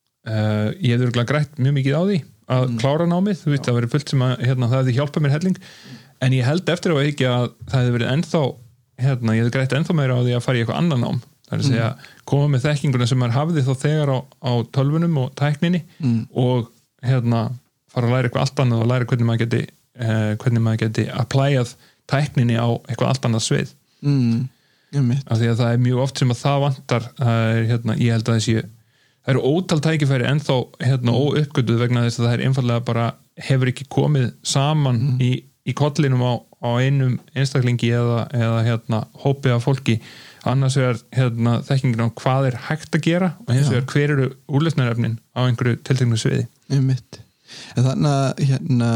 uh, ég hef örgulega grætt mjög mikið á því að mm. klára námið, þú veit, það verið fullt sem að hérna, það hefði hjálpað mér helling en ég held eftir á ekki að það hefði verið ennþá hérna, ég hefði grætt ennþá meira á því að fara í eitthvað annan nám það er að segja koma með þekkinguna sem maður hafði þá þegar á, á tölvunum og tækninni mm. og hérna fara að læra eitthvað allt annað og læra hvernig maður geti eh, hvernig maður geti applyað tækninni á eitthvað allt annað svið mm. af því að það er mjög oft sem að það vantar er, hérna, ég held að þessi það eru ótal tækifæri ennþá hérna, mm. óuppgötuð vegna þess að það er einfallega bara hefur ekki komið saman mm. í, í kollinum á, á einum einstaklingi eða, eða hérna, hópi af fólki annars vegar hérna, þekkingin á hvað er hægt að gera og hins vegar hver eru úrlausnarefnin á einhverju tilteknu sviði Einmitt. En þannig að hérna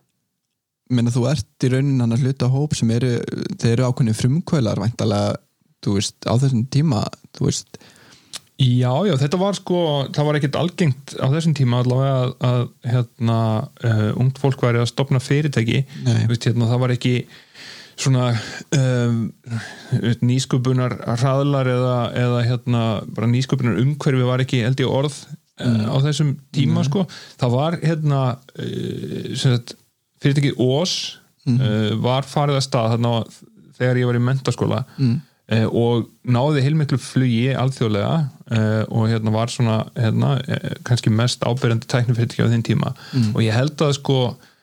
menna þú ert í raunin hann að hluta hóp sem eru, þeir eru ákveðni frumkvölar væntalega, þú veist, á þessum tíma þú veist Já, já, þetta var sko, það var ekkert algengt á þessum tíma allavega að, að hérna, uh, ungt fólk væri að stofna fyrirtæki, veist, hérna, það var ekki svona um, nýsköpunar hraðlar eða, eða hérna, bara nýsköpunar umhverfi var ekki held ég orð uh, á þessum tíma, mm. sko það var hérna uh, sem sagt, fyrirtækið Ós mm. uh, var farið að stað þarna þegar ég var í menntaskóla mm. Uh, og náði heilmiklu flugi alþjóðlega uh, og hérna var svona hérna, uh, kannski mest áberandi tæknifyrirtæki á þinn tíma mm. og ég held að sko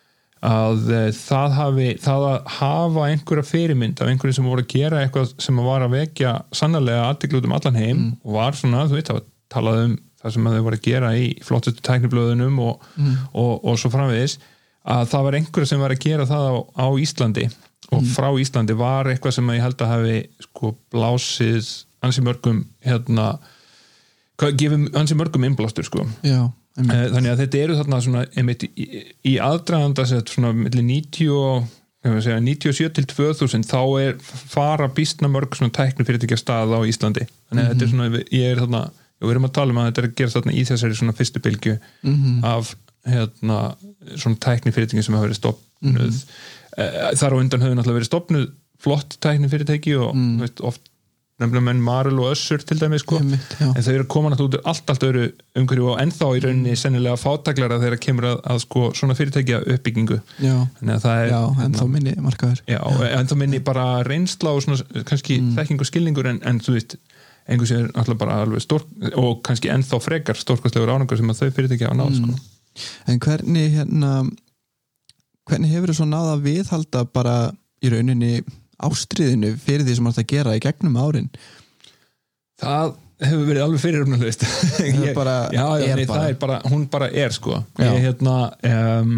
að uh, það hafi það að hafa einhverja fyrirmynd af einhverju sem voru að gera eitthvað sem var að vekja sannarlega athygli út um allan heim mm. og var svona, þú veit, að talaði um það sem þau voru að gera í flottustu tækniblöðunum og, mm. og, og, og svo framvegis að það var einhverju sem var að gera það á, á Íslandi og frá Íslandi var eitthvað sem ég held að hafi sko blásið ansi mörgum hérna gefum ansi mörgum innblástur sko Já, þannig að þetta eru þarna svona einmitt í, í aðdraganda svona milli níutíu og segja, níutíu og sjö til tvö þúsund þá er fara býstna mörg svona tæknifyrirtækja stað á Íslandi þannig að mm-hmm. þetta er svona, ég er þarna við erum að tala um að þetta er að gera þarna í þessari svona fyrstu bylgju mm-hmm. af hérna svona tæknifyrirtækja sem hafa verið stofnuð mm-hmm. þar á undan höfðu náttúrulega verið stofnuð flott tæknifyrirtæki og mm. veist, oft nefnilega menn Marel og Össur til dæmis sko, Einmitt, en þau eru koma náttúrulega út allt, allt öðru umhverju og ennþá í rauninni sennilega fátæklara þegar kemur að, að sko svona fyrirtækja uppbyggingu Já, er, já ennþá minni markaður Já, ennþá minni bara reynsla og svona kannski mm. þekking og skilningur en, en þú veist, einhver sem er náttúrulega bara alveg stór og kannski ennþá frekar stórkostlegur árangur sem að þau fyrirtækja á náð mm. sko. En hvernig hérna hvernig hefur þú svo náð að viðhalda bara í rauninni ástriðinu fyrir því sem þú ert að gera í gegnum árin? Það hefur verið alveg fyrirumnaðlaust. Það bara já, já, er nei, bara. Það er bara, hún bara er sko. Já. Ég hérna, um,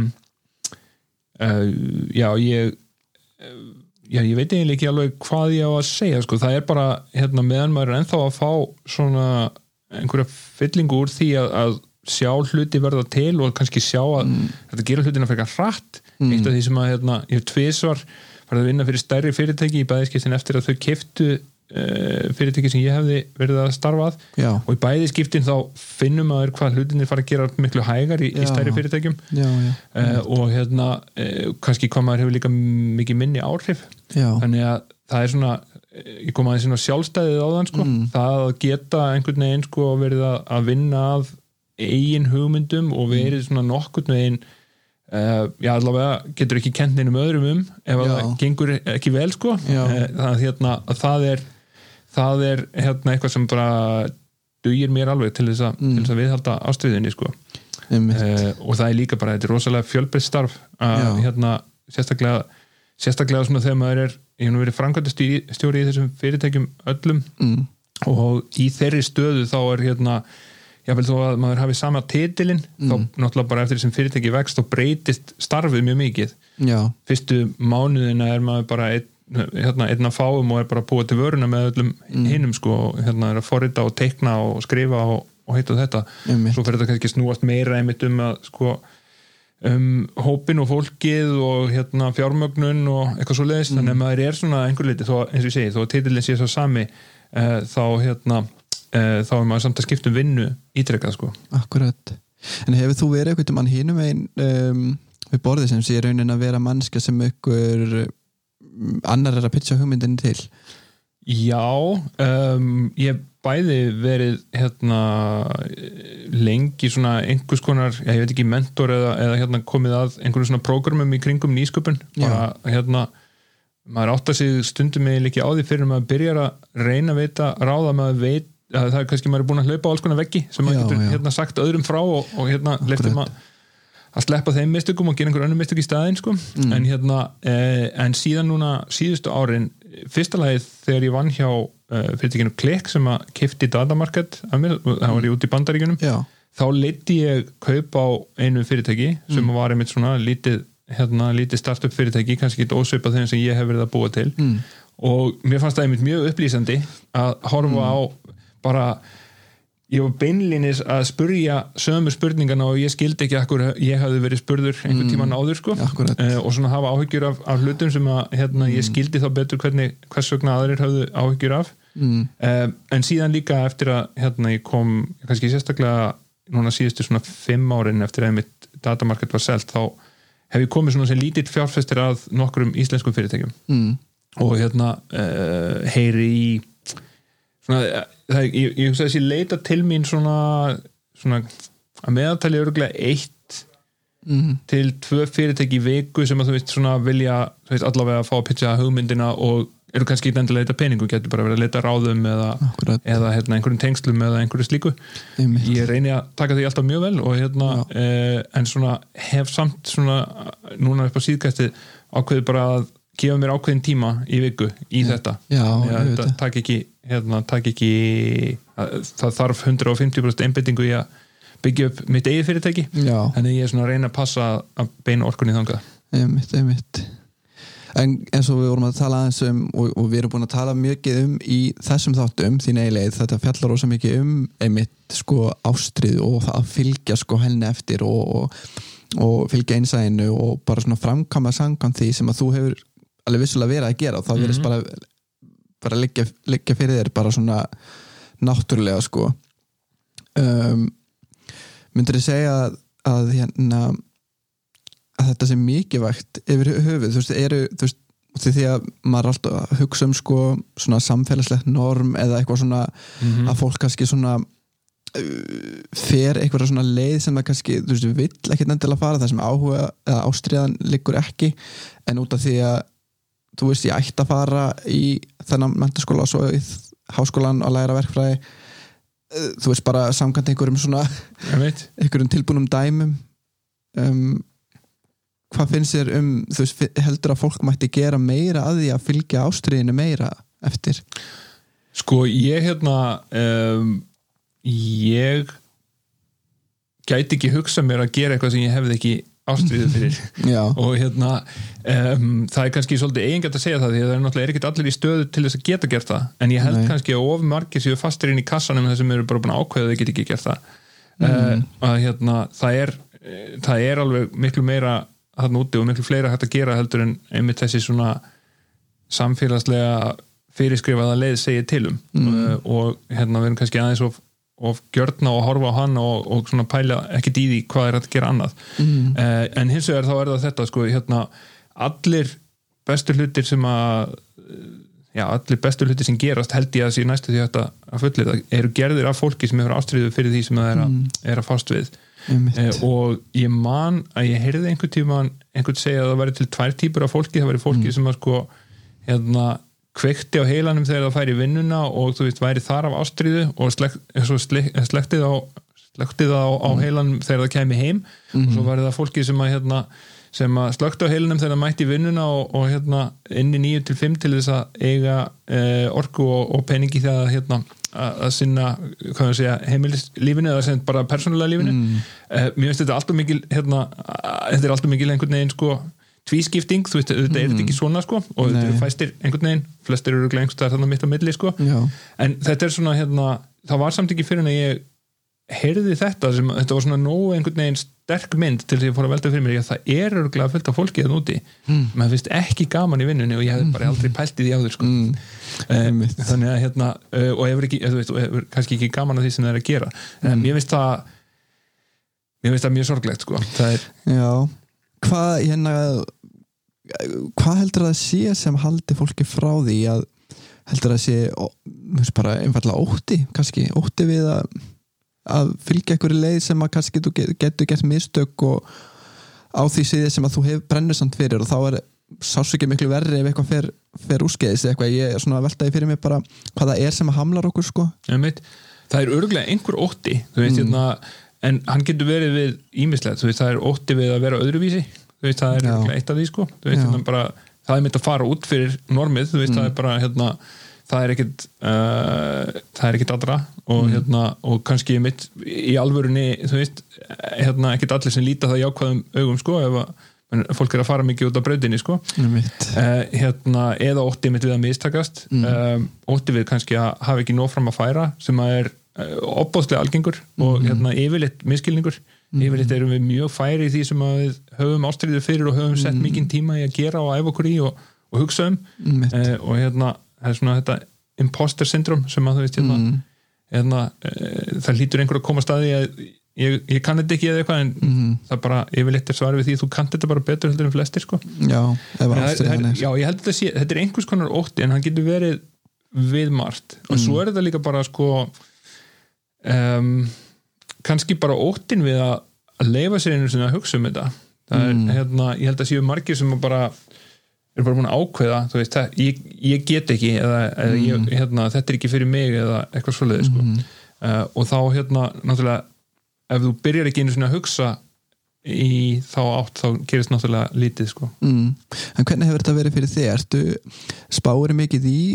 uh, já, ég, uh, já, ég veit eiginlega ekki alveg hvað ég á að segja sko. Það er bara, hérna, meðan maður er ennþá að fá svona einhverja fyllingu úr því að, að sjá hluti verða til og kannski sjá að mm. þetta gera hlutina frekar hratt mm. eitt af því sem að hérna, ég hef tvisvar farið að vinna fyrir stærri fyrirtæki í bæðiskiptin eftir að þau keyptu uh, fyrirtæki sem ég hefði verið að starfa að já. Og í bæðiskiptin þá finnum maður hvað hlutinir fara að gera miklu hægar í, í stærri fyrirtækjum já, já. Uh, og hérna uh, kannski hvað maður hefur líka mikið minni áhrif já. Þannig að það er svona ég kom aðeins inn á sjálfstæðið á þann sko. mm. það að geta einhvern veginn sko, verið að, að vinna að eigin hugmyndum og verið svona nokkurn veginn uh, já allavega getur ekki kent neinum öðrum um ef að það gengur ekki vel sko uh, þannig að hérna að það er það er hérna eitthvað sem bara dugir mér alveg til þess að, mm. til þess að viðhalda ástriðinni sko uh, og það er líka bara, þetta er rosalega fjölbreytt starf að hérna sérstaklega sérstaklega svona þegar maður er ég hef verið framkvæmdastjóri í þessum fyrirtækjum öllum mm. og í þeirri stöðu þá er hérna jável þó að maður hafi sama titilinn mm. þá náttúrulega bara eftir þessum fyrirtæki vext og breytist starfið mjög mikið Já. Fyrstu mánuðina er maður bara einn, hérna, einn að fáum og er bara að búa til vöruna með öllum mm. hinum sko, hérna er að forrita og teikna og skrifa og, og heita og þetta Einmitt. Svo fyrir þetta kannski snúast meira einmitt um að sko um hópin og fólkið og hérna fjármögnun og eitthvað svo leiðist, mm. þannig að maður er svona einhver liti, þó, eins og ég segi, þó að titilinn sé svo sami uh, þá hérna þá er maður samt að skipta um vinnu ítrekkað sko. Akkurat. En hefur þú verið eitthvað mann hinum einn um, við borðið sem sé raunin að vera mannska sem ykkur annar er að pitcha hugmyndinni til? Já, um, ég bæði verið hérna lengi svona einhvers konar, ég veit ekki mentor eða, eða hérna komið að einhverjum svona prógramum í kringum nýsköpun bara hérna maður áttar sig stundum með líki á því fyrir maður byrjar að reyna að veita ráða maður veit að það er kannski maður er búin að hlaupa á alls konar veggi sem maður getur hérna sagt öðrum frá og, og hérna leiftum að að sleppa þeim mistökum og gera einhver önnur mistök í staðinn sko. mm. en hérna eh, en síðan núna síðustu árin fyrsta lagið þegar ég vann hjá eh, fyrirtækinu Klikk sem að keypti datamarket af mér, það var ég út í Bandaríkjunum Já. Þá leiddi ég kaup á einu fyrirtæki sem mm. var einmitt svona lítið, hérna, lítið startup fyrirtæki kannski ekki ósvipað þeim sem ég hef verið að búa til mm. og mér fannst það einmitt mjög upplýsandi að horfa mm. á bara ég var beinlínis að spurja sömu spurningana og ég skildi ekki akkur ég hafði verið spurður einhvern tímann áður sko uh, og svona hafa áhyggjur af, af hlutum sem að hérna, ég skildi þá betur hvernig hvers vegna aðrir hafðu áhyggjur af mm. uh, en síðan líka eftir að hérna ég kom kannski sérstaklega núna síðustu svona fimm árin eftir að mitt datamarket var selt þá hef ég komið svona sem lítill fjárfestir að nokkrum íslenskum fyrirtækjum mm. og hérna uh, heyri í svona, það, ég, ég hugsa að þessi leita til mín svona, svona að meðaltali örgulega eitt mm. til tvö fyrirtæki í viku sem að þú veist svona vilja þú veist allavega að fá að pitcha hugmyndina og eru kannski ekki endilega að leita peningu, getur bara verið að leita ráðum eða, eða hérna, einhverjum tengslum eða einhverju slíku. Einmitt. Ég reyni að taka því alltaf mjög vel og hérna eh, en svona hef samt svona núna upp á síðkæsti ákveði bara að gefa mér ákveðin tíma í viku í ja. Þetta. Já, ja, þetta takk ekki hérna, takk ekki það þarf hundrað og fimmtíu prósent einbeitingu í að byggja upp mitt eigið fyrirtæki. Já. Þannig ég er svona að reyna að passa að beina orkunni þangað. Einmitt, einmitt. En eins og við vorum að tala aðeins um og, og við erum búin að tala mikið um í þessum þáttum, þín eiginleið, þetta fjallar rosa mikið um einmitt sko ástríð og að fylgja sko henni eftir og, og, og fylgja einsæðinu og bara svona framkama samkvæmt því sem að þú hefur alveg vissulega verið að gera og það verðist mm-hmm. bara bara liggja, liggja fyrir þér bara svona náttúrulega sko um, myndir þið segja að, að hérna að þetta sé mikilvægt yfir höfuð, þú veist, eru þú veist, því að maður er alltaf að hugsa um sko svona samfélagslegt norm eða eitthvað svona mm-hmm. að fólk kannski svona uh, fer eitthvað svona leið sem það kannski, þú veist, vill ekki endilega fara það sem áhuga eða ástríðan liggur ekki, en út af því að þú veist, ég ætti að fara í þennan menntaskóla og svo í háskólan að læra verkfræði uh, þú veist, bara samkvæmt einhverjum svona einhverjum tilbúnum dæmum um hvað finnst þér um, þú veist, heldur að fólk mætti gera meira að því að fylgja ástríðinu meira eftir? Sko, ég hérna um, ég gæti ekki hugsa mér að gera eitthvað sem ég hefði ekki ástríðu fyrir og hérna um, það er kannski svolítið eigingjarnt að segja það því að það er náttúrulega ekkert allir í stöðu til þess að geta gert það, en ég held Nei. Kannski að of margir séu fastir inn í kassanum þessum eru bara búin að ákveða að þau get ekki gert það mm. uh, að hérna, það er það er alveg miklu meira þarna úti og miklu fleira hægt að gera heldur en einmitt þessi svona samfélagslega fyrirskrifaða leið segir til um mm. uh, og hérna við erum kannski aðeins of, of gjörna og horfa á hann og, og svona pæla ekkert í því hvað er hægt að gera annað mm. uh, en hins vegar þá er það þetta sko hérna allir bestu hlutir sem að já allir bestu hlutir sem gerast held ég að sé næstu því að, að fullið það eru gerðir af fólki sem hefur ástríðu fyrir því sem það er að, mm. er að fást við Eh, og ég man að ég heyrði einhvern tíma einhvern segja að það væri til tvær típur af fólki, það væri fólki mm. sem að sko hérna kveikti á heilanum þegar það færi í vinnuna og þú veist væri þar af ástríðu og slek, slek, slektið á, slektið á, á heilanum þegar það kemi heim mm. og svo væri það fólki sem að hérna sem að slökta á heilanum þegar það mætti í vinnuna og, og hérna inni níu til fimm til þess að eiga eh, orku og, og peningi þegar hérna að sinna, hvað ég segja, heimilislífinu eða sem bara persónulega lífinu mm. uh, mér finnst þetta alltaf mikil hérna, þetta er alltaf mikil einhvern veginn sko tvískipting, þú veist, þetta mm. er þetta ekki svona sko og Nei. Þetta eru fæstir einhvern veginn flestir eru einhverstaðar þarna mitt á milli sko Já. En þetta er svona hérna, það var samt ekki fyrir en að ég heyrði þetta sem, þetta var svona nógu einhvern veginn sterk mynd til því að ég fór að velta fyrir mér að það er örgulega fullt af fólki þann úti mm. maður finnst ekki gaman í vinnunni og ég hef bara aldrei pælt í því áður sko. mm. um, þannig að hérna uh, og hefur ekki, þú veist, og hefur kannski ekki gaman að því sem það er að gera mm. um, ég finnst það ég finnst það mjög sorglegt sko. Það er Já, hvað hérna hvað heldur það sé sem haldi fólki frá því að heldur það sé ó, bara einfallega ótti kannski, ótti við að að fylgja einhverju leið sem að kannski getur, getur gert mistök og á því síði sem að þú hefur brennur samt fyrir og þá er sársöki miklu verri ef eitthvað fer, fer úrskeiðis eitthvað, ég er svona að velta því fyrir mig bara hvað það er sem að hamlar okkur sko. Einmitt. Það er örgulega einhver ótti þú veist, mm. hérna, en hann getur verið við ýmislegt, þú veist, það er ótti við að vera öðruvísi, þú veist, það er örgulega eitt af því sko, þú veist, hérna bara það er mitt að fara út fyrir normið, þú veist, mm. það er bara hérna, það er ekkit uh, það er ekkit allra og mm. hérna, og kannski mitt í alvörunni, þú veist, hérna ekkit allir sem líta það jákvæðum augum sko, ef að en fólk er að fara mikið út á brautinni sko. uh, hérna, eða ótti mitt við að mistakast mm. um, ótti við kannski að hafa ekki nóg fram að færa sem að er uh, opbóðslega algengur og mm. hérna, yfirleitt miskilningur mm. yfirleitt erum við mjög færi í því sem að við höfum ástríðu fyrir og höfum sett mm. mikinn tíma í að gera og æfa okkur í og, og hugsa um mm. uh, og hérna, það er svona þetta imposter syndrom sem að þú veist hérna, mm. hérna, uh, það hlýtur einhver að koma staði að Ég, ég kann þetta ekki eða eitthvað en mm. það bara yfirleitt er svarið við því þú kannt þetta bara betur heldur en flestir sko. Já, ef það, það, já, ég held þetta sé, þetta er einhvers konar ótti en hann getur verið við margt og mm. svo er þetta líka bara sko um, kannski bara óttin við að, að leifa sér einu sinni að hugsa um þetta það er, mm. hérna, ég held að séu margir sem bara er bara búin að ákveða þú veist, það, ég, ég get ekki eða, eða mm. ég, hérna, þetta er ekki fyrir mig eða eitthvað svoleiði sko. mm. uh, og þá hérna, náttúrulega ef þú byrjar ekki einu svona að hugsa í þá átt, þá gerist náttúrulega lítið sko. Mm. En hvernig hefur þetta verið fyrir þig? Ertu spáir mikið í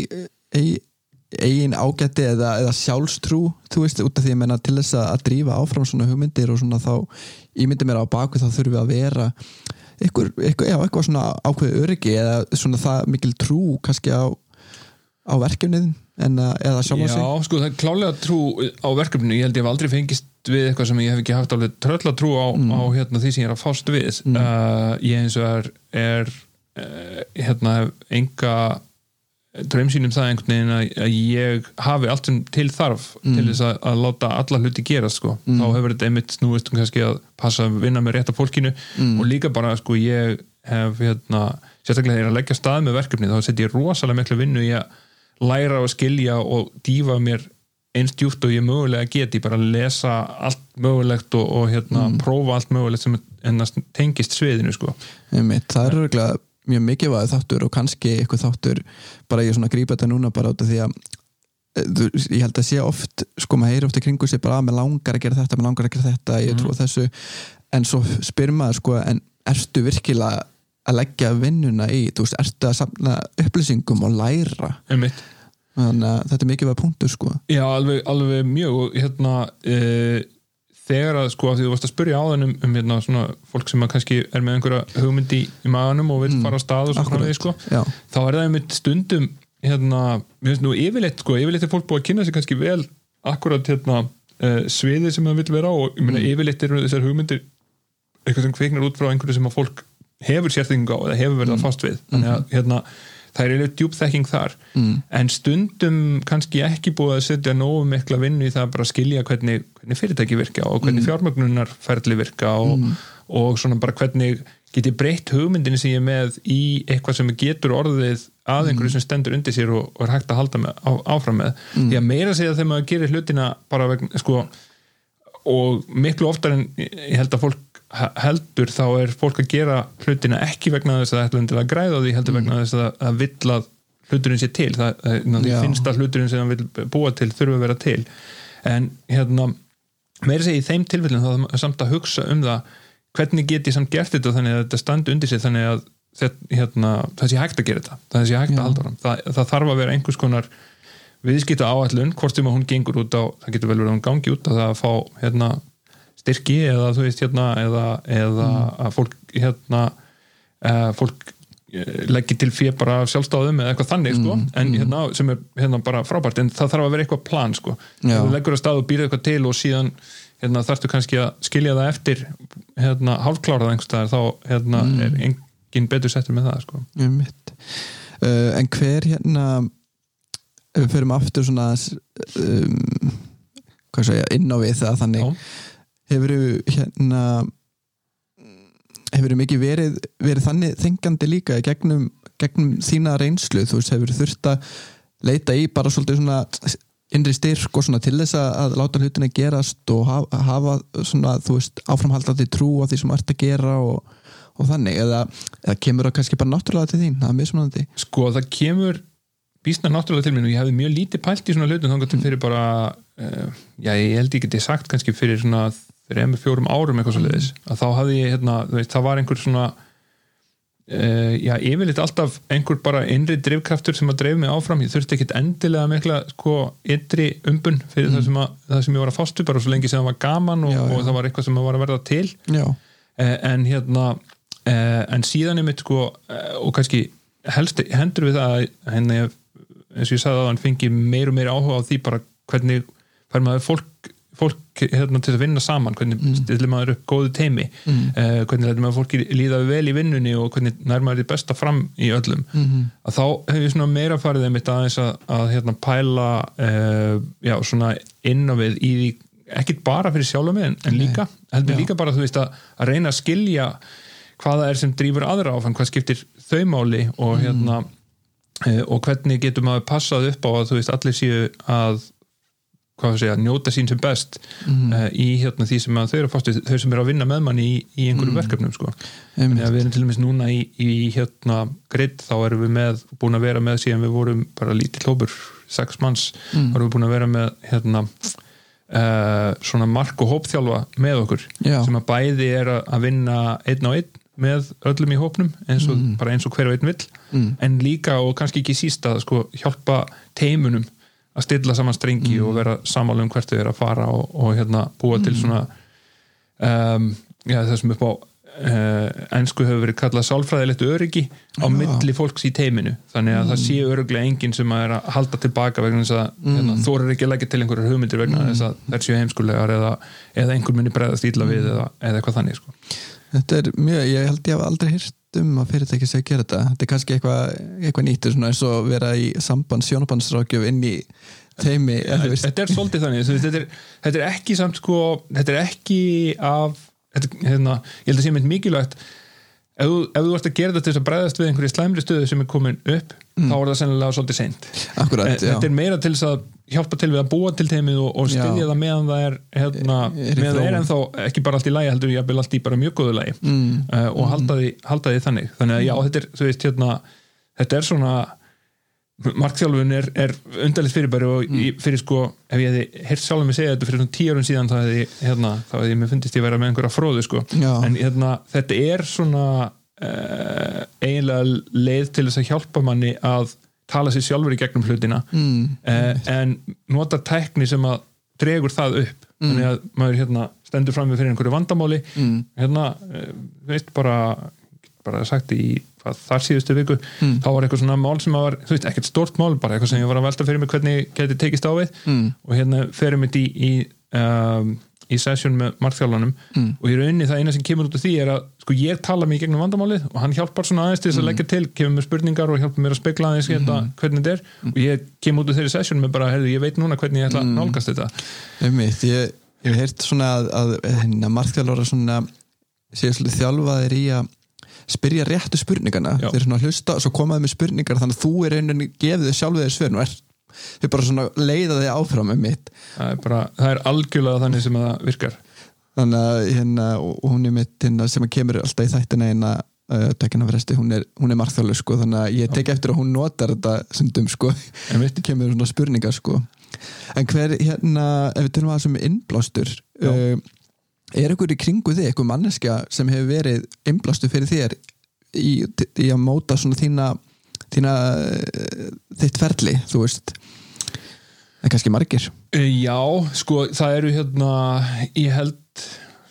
eigin ágæti eða, eða sjálfstrú, þú veist, út af því að menna til þess að drífa áfram svona hugmyndir og svona þá ímyndi mér á baku þá þurfum við að vera eitthvað, eitthvað, já, eitthvað svona ákveð öryggi eða svona það mikil trú kannski á, á verkefnið en eða sjálf á sig. Já, sko það er klálega trú á verkefninu, ég held ég hef aldrei fengist við eitthvað sem ég hef ekki haft alveg trölla trú á, mm. á hérna, því sem ég er að fást við mm. uh, ég eins og er, er uh, hérna hef enga draumsýnum það einhvern veginn að, að ég hafi allt sem til þarf mm. til þess að, að láta alla hluti gerast sko. mm. þá hefur þetta einmitt snúist um kannski að passa að vinna með rétta fólkinu mm. og líka bara sko ég hef hérna, sérstaklega þegar ég er að leggja stað með verkefni þá setjum ég rosalega miklu vinnu í að læra og skilja og dýfa mér eins djúpt og ég mögulega geti bara að lesa allt mögulegt og, og hérna mm. prófa allt mögulegt sem ennast tengist sviðinu sko. Einmitt, það er örgulega mjög mikilvæg þáttur og kannski eitthvað þáttur bara ég svona grípa þetta núna bara út af því að ég held að sé oft sko maður heyri oft í kringu sig bara að maður langar að gera þetta, maður langar að gera þetta ég mm. trú að þessu, en svo spyr maður sko en ertu virkilega að leggja vinnuna í, þú veist, ertu að safna upplýsingum og læra Einmitt. Þannig að þetta er mikilvæg punktur sko. Já, alveg, alveg mjög og hérna e, þegar að sko að því þú varst að spyrja á þennum um hérna svona fólk sem að kannski er með einhverja hugmyndi í, í maganum og vil mm. fara á stað og svona við sko, Já. Þá er það einmitt stundum hérna, mér finnst nú yfirleitt sko, yfirleitt er fólk búið að kynna sig kannski vel akkurat hérna e, sviði sem það vil vera á og ég meina mm. yfirleitt eru þessar hugmyndir eitthvað sem kviknar út frá einhverju sem að fólk hefur sérþekking á eða hefur verið að fást við þannig að hérna, það er eiginlega djúp þekking þar mm. en stundum kannski ekki búið að setja nógu mikla vinnu í það bara að skilja hvernig, hvernig fyrirtæki virka og hvernig mm. fjármögnunarferli virka og, mm. og svona bara hvernig get ég breytt hugmyndinni sem ég er með í eitthvað sem getur orðið að einhverju sem stendur undir sér og, og er hægt að halda með, á, áfram með mm. því að meira segja þegar maður gerir hlutina bara vegna, sko og miklu oftar en ég held að fólk heldur þá er fólk að gera hlutina ekki vegna þess að það ætla að græða því heldur vegna þess að, að vill að hluturinn sé til það, það finnst að hluturinn sem hann vill búa til þurfa að vera til en hérna meira segja í þeim tilfellin þá er samt að hugsa um það hvernig get ég samt gert þetta þannig að þetta standi undir sig þannig að þetta, hérna, það sé hægt að gera þetta það sé hægt Já. Að halda fram það, það þarf að vera einhvers konar viðskipta áætlun hvort sem að hún gengur út á það getur vel verið að hún gangi út á það að fá hérna styrki eða þú veist hérna eða, eða mm. að fólk hérna uh, fólk leggir til fyrir bara sjálfstáðum eða eitthvað þannig sko, mm. en hérna sem er hérna bara frábært en það þarf að vera eitthvað plan sko, þú leggur að stað og býrð eitthvað til og síðan hérna þarftu kannski að skilja það eftir hérna hálfklárað einhverstaðar þá hérna mm. er engin betur settur með það sko. Ég mitt uh, en hver hérna ef við förum aftur svona um, hvað segja, inn á við það þannig Já. Hefur hérna hefur mikið verið, verið þannig þengandi líka í gegnum, gegnum þína reynslu, þú veist, hefur þurft að leita í bara svolítið svona innri styrk og svona til þess að láta hlutina gerast og hafa, hafa svona, þú veist, áframhaldandi trú á því sem ert að gera og, og þannig, eða, eða kemur það kannski bara náttúrulega til þín, það er mismunandi sko það kemur býsna náttúrulega til mín og ég hefði mjög lítið pælt í svona hlutum þangað til fyrir bara uh, já ég held ég geti sagt kannski fyrir svona þremur, fjórum árum eitthvað svo leiðis að þá hafði ég hérna, þú veist, það var einhver svona uh, já yfirleitt alltaf einhver bara innri drifkraftur sem að dreif mig áfram, ég þurfti ekkit endilega mikla sko ytri umbun fyrir mm. það, sem að, það sem ég var að fástu bara svo lengi sem það var gaman og, já, já. og það var eitthvað sem var að verða til uh, en hérna uh, en síðan er mitt sko uh, og kannski helst hendur við það að henni eins og ég sagði að hann fengi meir og meir áhuga á því bara hvernig fær maður fólk, fólk hérna, til að vinna saman, hvernig mm. stillir maður upp góðu teimi, mm. uh, hvernig lætur maður fólki líða vel í vinnunni og hvernig nær maður er besta fram í öllum mm-hmm. að þá hef ég svona meira farið einmitt aðeins að, að hérna, pæla uh, já, svona inn á við í því, ekkit bara fyrir sjálf mig en, en líka, heldur líka bara þú veist að, að reyna að skilja hvað það er sem drífur aðra áfram, hvað skiptir þau máli og hérna mm. Uh, og hvernig getur maður passað upp á að þú veist allir séu að hvað sé að njóta sín sem best mm. uh, í hérna því sem að þau eru fástu þau sem eru að vinna með manni í, í einhverju mm. verkefnum sko. Þannig að við erum til dæmis núna í, í hérna grid þá erum við með búin að vera með síðan við vorum bara lítill hópur sex manns, mm. þá erum við búin að vera með hérna uh, svona mark- og hópþjálfa með okkur Já. Sem að bæði er að vinna einn á einn með öllum í hópnum eins og, mm. bara eins og hver og einn vill mm. en líka og kannski ekki síst að sko, hjálpa teimunum að stilla saman strengi mm. og vera sammála um hvert þau eru að fara og, og hérna búa mm. til svona um, já, það sem upp á uh, ensku hefur verið kallað sálfræðilegt öryggi á ja. Milli fólks í teiminu þannig að mm. það sé örugglega enginn sem að er að halda tilbaka vegna þess að mm. hérna, þorir ekki að leggja til einhverjar hugmyndir vegna mm. þess að þær séu heimskulegar eða, eða einhver muni bregðast illa við eða, eða eitthvað þannig sko. Þetta er mjög, ég held ég haf aldrei hýrt um að fyrirtæki sé að gera þetta. Þetta er kannski eitthvað, eitthvað nýttur svona eins og vera í samband, sjónabandsrákjöf inn í teimi. Ja, þetta er svolítið þannig, þetta er, þetta er ekki samt sko, þetta er ekki af, þetta, hérna, ég held að sé mynd mikilvægt, ef þú, ef þú ert að gera þetta til þess að bregðast við einhverju slæmri stöðu sem er komin upp, mm. þá er það sennilega svolítið seint. Akkurat, já. Þetta er meira til þess að hjálpa til við að búa til teimið og, og styðja það meðan það er hérna, er meðan það er ennþá ekki bara allt í lagi heldur ég að byrja allt í bara mjög góðu lagi mm. uh, og mm. halda, því, halda því þannig þannig að já, þetta er, þú veist, hérna þetta er svona, markþjálfun er, er undarlegt fyrirbæri og mm. fyrir sko, ef ég hefði heyrt sjálfum mig segja þetta fyrir svona tíu árum síðan þá hefði, hérna, þá hefði ég mér fundist ég vera með einhverja fróðu sko, já. En hérna, þetta er svona uh, eiginlega leið til þess að hjálpa manni að tala sér sjálfur í gegnum hlutina mm. eh, en nota tækni sem að dregur það upp mm. þannig að maður hérna, stendur fram við fyrir einhverju vandamáli mm. hérna, eh, veist bara bara sagt í hvað, þar síðustu viku mm. þá var eitthvað svona mál sem að var þú veist, ekkert stórt mál, bara eitthvað sem ég var að velta fyrir mig hvernig geti tekist á við mm. og hérna ferum við í, í um, í sesjón með markþjálfanum mm. og í rauninni það eina sem kemur út af því er að sko ég tala mig í gegnum vandamálið og hann hjálpar svona aðeins til þess að leggja til, kemur mér spurningar og hjálpar mér að spegla aðeins hérna mm. hvernig þetta er mm. og ég kem út af þeirri sesjón með bara, heyrðu, ég veit núna hvernig ég ætla að nálgast þetta. Einmitt, ég ég hef heyrt svona að, að, að markþjálfara svona séu svolítið þjálfaðir í að spyrja réttu spurningana, Já. Þeir svona hlusta svo komaði með spurningar þannig að þú er rauninni gefið þér sjálfið þér svör og er þau bara svona leiða þig áfram með mitt það er, bara, það er algjörlega þannig sem það virkar þannig að hérna, og hún er mitt hérna, sem að kemur alltaf í þættina eina uh, tekina fresti, hún er, hún er markþjálfur sko, þannig að ég tek eftir að hún notar þetta sundum sko, kemur svona spurningar sko, en hver hérna ef við tölum að það sem er innblástur uh, er einhver í kringu þig, einhver manneskja sem hefur verið innblástur fyrir þér í, í að móta svona þína þína þitt ferli, þú veist það er kannski margir Já, sko, það eru hérna ég held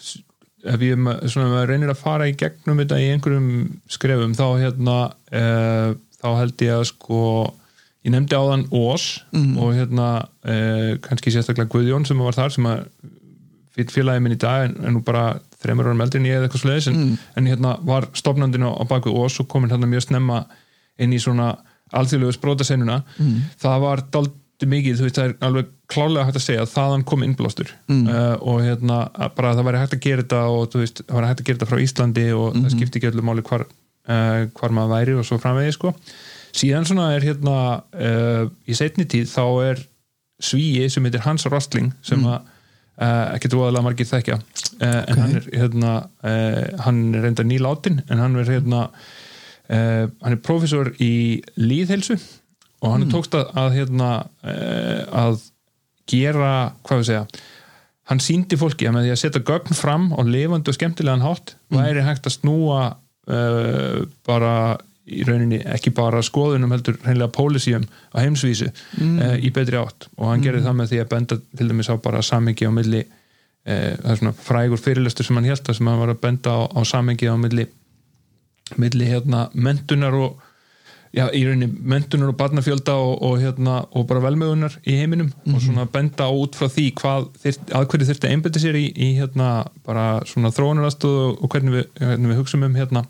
ef ég svona, reynir að fara í gegnum þetta í einhverjum skrefum þá hérna uh, þá held ég að sko ég nefndi áðan Ós mm. og hérna uh, kannski sérstaklega Guðjón sem var þar sem að félagið minn í dag en, en nú bara þremur árum eldri en ég eða eitthvað svoleiðis en, mm. en hérna var stofnandinn á, á baku Ós og komin hérna mjög snemma inn í svona alþjóðlegu sprótaseinuna mm. það var dálítið mikið, þú veist, það er alveg klárlega hægt að segja að þaðan kom innblástur mm. uh, og hérna, bara það væri hægt að gera þetta og þú veist, það væri hægt að gera þetta frá Íslandi og mm-hmm. það skipti ekki öllu máli hvar, uh, hvar maður væri og svo framvegi, sko síðan svona er hérna uh, í seinni tíð þá er svíi sem heitir Hans Rostling sem mm. að uh, ekkert voðalega margir þekkja uh, en Okay. hann er hérna uh, hann er reyndar nýlátin en hann er hérna uh, hann er prófessor í lýðheilsu og hann mm. tókst að, að hérna uh, að gera, hvað við segja hann sýndi fólki að með því að setja gögn fram á lifandi og skemmtilegan hátt mm. væri hægt að snúa uh, bara í rauninni ekki bara skoðunum heldur hreinlega pólisíum á heimsvísu mm. uh, í betri átt og hann mm. gerði það með því að benda til dæmis á bara samhengi á milli uh, það er svona frægur fyrirlestur sem hann hélt sem hann var að benda á, á samhengi á milli milli hérna mentunar og já, í rauninni mentunar og barnafjölda og, og, hérna, og bara velmegunar í heiminum mm-hmm. og svona benda á út frá því hvað þyrt, að hverju þurfti að einbeita sér í, í hérna bara svona þróunaraðstoð og, og hvernig við, hvernig við hugsum um hérna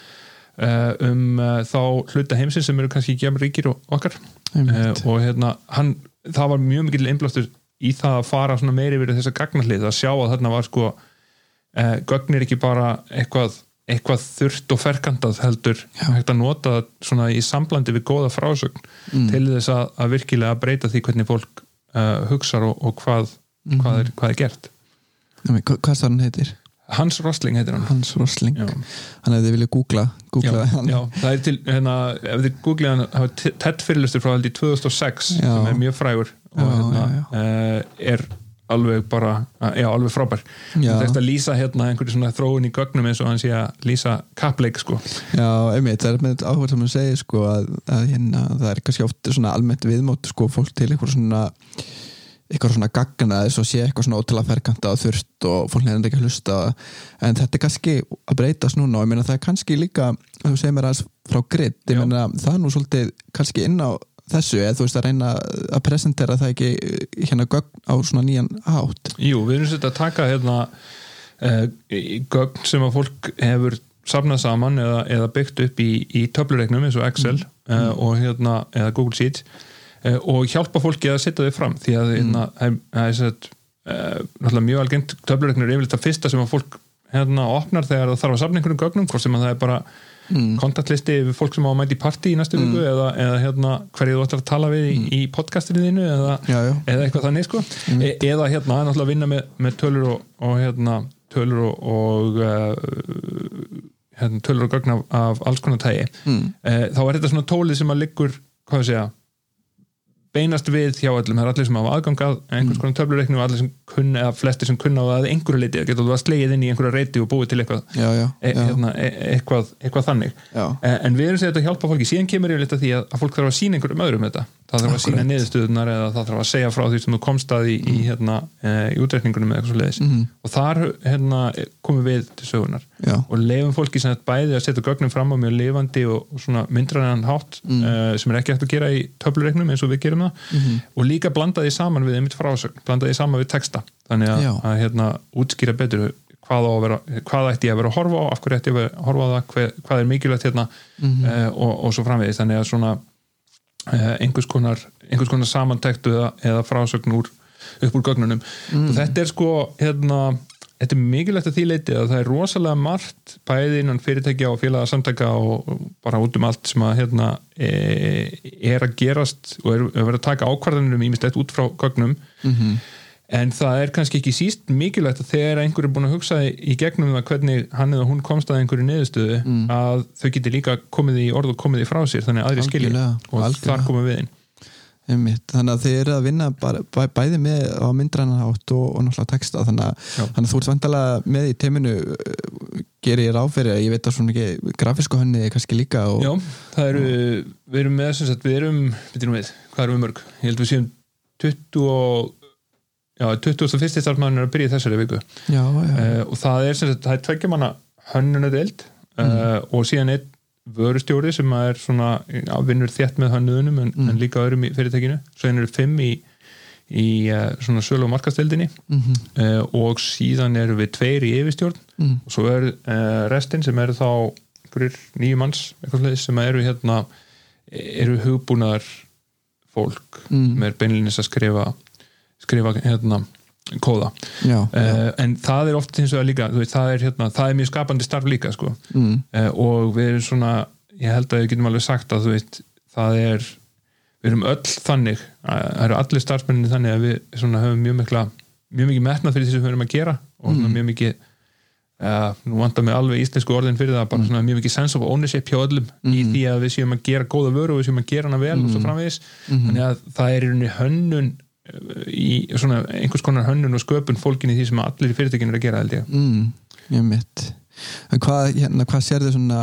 um uh, þá hluta heimsins sem eru kannski ekki jafn ríkir og okkar uh, og hérna hann, það var mjög mikil einblástur í það að fara svona meiri yfir þessa gagnahlið að sjá að þarna var sko uh, gögnir ekki bara eitthvað eitthvað þurrt og ferkantað heldur Já. Hægt að nota það svona í samblandi við góða frásögn mm. til þess að, að virkilega breyta því hvernig fólk uh, hugsar og, og hvað, mm. hvað, er, hvað er gert Hva, Hvað það hann heitir? Hans Rosling heitir hann Hans Rosling, hann hefði viljað googla, googla já, hann já, það er til, hérna, ef þið googlið hann hafa TED fyrirlestur frá held í tvö þúsund og sex já. Sem er mjög frægur og já, hérna, já, já. Uh, er alveg bara, já, alveg frábær það er að lýsa hérna einhverju svona þróun í gögnum eins og hann sé að lýsa kappleik sko. Já, einmitt, það er með áhverð sem hann segir sko að, að hérna, það er kannski oft svona almennt viðmót sko fólk til eitthvað svona eitthvað svona gagna þess og sé eitthvað svona ótrúlega ferkanta og þurft og fólk nefnir ekki að hlusta en þetta er kannski að breytast núna og ég meina það er kannski líka, þú segir mér aðeins frá grid, ég meina það er nú svolítið kannski inn á þessu, eða þú veist að reyna að presentera það ekki hérna gögn á svona nýjan hátt. Jú, við erum svolítið að taka hérna uh, gögn sem að fólk hefur safnað saman eða, eða byggt upp í, í töflureiknum eins og Excel mm. uh, og hérna, eða Google Sheets uh, og hjálpa fólki að setja þau fram því að hérna, mm. það er sett uh, náttúrulega mjög algengt töflureiknur er yfirleitt það fyrsta sem að fólk hérna opnar þegar það þarf að safna einhverjum gögnum, hvort sem að það er bara Mm. kontaktlisti yfir fólk sem á að mæta í partí í næstu viku mm. eða, eða hérna hverju þú ætlar að tala við í, mm. í podcastinu þínu eða, já, já. eða eitthvað þannig sko mm. e eða hérna náttúrulega að vinna með, með tölur og, og hérna tölur og, og uh, hérna, tölur og gögn af, af alls konar tægi mm. e, þá er þetta svona tólið sem að liggur hvað við segja beinast við hjá öllum, það er allir sem hafa aðgangað einhvers konar töflureikni og allir sem kunna eða flestir sem kunna á það einhverju leiti það getur að slegið inn í einhverja reiti og búið til eitthvað já, já, e, hérna, e, eitthvað, eitthvað þannig e, en við erum sér þetta að hjálpa fólki síðan kemur yfir því að, að fólk þarf að sína einhverjum öðrum þetta það þarf að sína niðurstöðunar eða það þarf að segja frá því sem þú komst að í, mm. í, hérna, e, í útreikningunum eða eitthvað svo leiðis mm. og þar hérna, komum við til sögunar já. Og leifum fólki sem þetta bæði að setja gögnum fram á mjög lifandi og, og svona myndrænan hátt mm. uh, sem er ekki hægt að gera í töflureiknum eins og við gerum það mm. og líka blanda því saman við einmitt frásögn, blanda því saman við texta þannig að, að hérna, útskýra betur hvað, vera, hvað ætti ég að vera að horfa á af hverju ætti ég að horfa á það hvað, hvað er mikilvægt hérna mm. uh, og, og svo framvegis þannig að svona uh, einhvers konar, einhvers konar samantektu eða, eða frásögn úr, upp úr gögnunum mm. og þetta er sko hérna þetta er mikilvægt að því leiti að það er rosalega margt bæði innan fyrirtækja og félaga samtaka og bara út um allt sem að hérna e, er að gerast og er, er verið að taka ákvarðanir um ýmislegt út frá gögnum mm-hmm. en það er kannski ekki síst mikilvægt að þegar einhver er búin að hugsa í gegnum það hvernig hann eða hún komst að einhverju niðurstöðu mm. að þau geti líka komið í orð og komið í frá sér þannig að aðri skilja og algjörlega. Þar komum við inn Einmitt. Þannig að þið eru að vinna bara, bæ, bæði með á myndrænan hátt og, og náttúrulega texta þannig að, þannig að þú ert vandalega með í teiminu gerir ég ráð fyrir ég veit að svona ekki grafísku hönni kannski líka og, Já, það eru við erum með þess að við erum við, hvað erum við mörg? Ég held við séum tuttugu og já, tuttugasta og fyrsta starfsmaðurinn er að byrja í þessari viku já, já. Uh, og það er sem sagt, það er tveggja manna hönnunadeild uh, mm. og síðan einn vörustjóri sem er svona já, vinnur þétt með hönnuðunum en, mm. en líka öðrum í fyrirtækinu svo einu eru fimm í, í uh, svona sölu og markasteildinni mm-hmm. uh, og síðan eru við tveir í yfirstjórn mm. og svo er uh, restin sem eru þá einhverjir nýju manns sem eru hérna eru hugbúnaðar fólk mm. sem er beinlinis að skrifa skrifa hérna kóða já, uh, já. En það er oft eins og líka veist, það, er, hérna, það er mjög skapandi starf líka sko. mm. uh, og við erum svona ég held að við getum alveg sagt að veist, það er, við erum öll þannig það eru allir starfsmenninni þannig að við svona höfum mjög mikla mjög mikið metnað fyrir því sem við erum að gera og mm. mjög mikið uh, nú vantar mig alveg íslensku orðin fyrir það bara mm. svona mjög mikið sense of ownership hjá öllum mm. í því að við séum að gera góða vöru og við séum að gera hana vel mm. og svo framvegis mm. þannig að það er í rauninni hönnun í svona einhvers konar hönnun og sköpun fólkin í því sem allir í fyrirtækinu er að gera held ég mm. ég mitt en hvað, hérna, hvað sér þið svona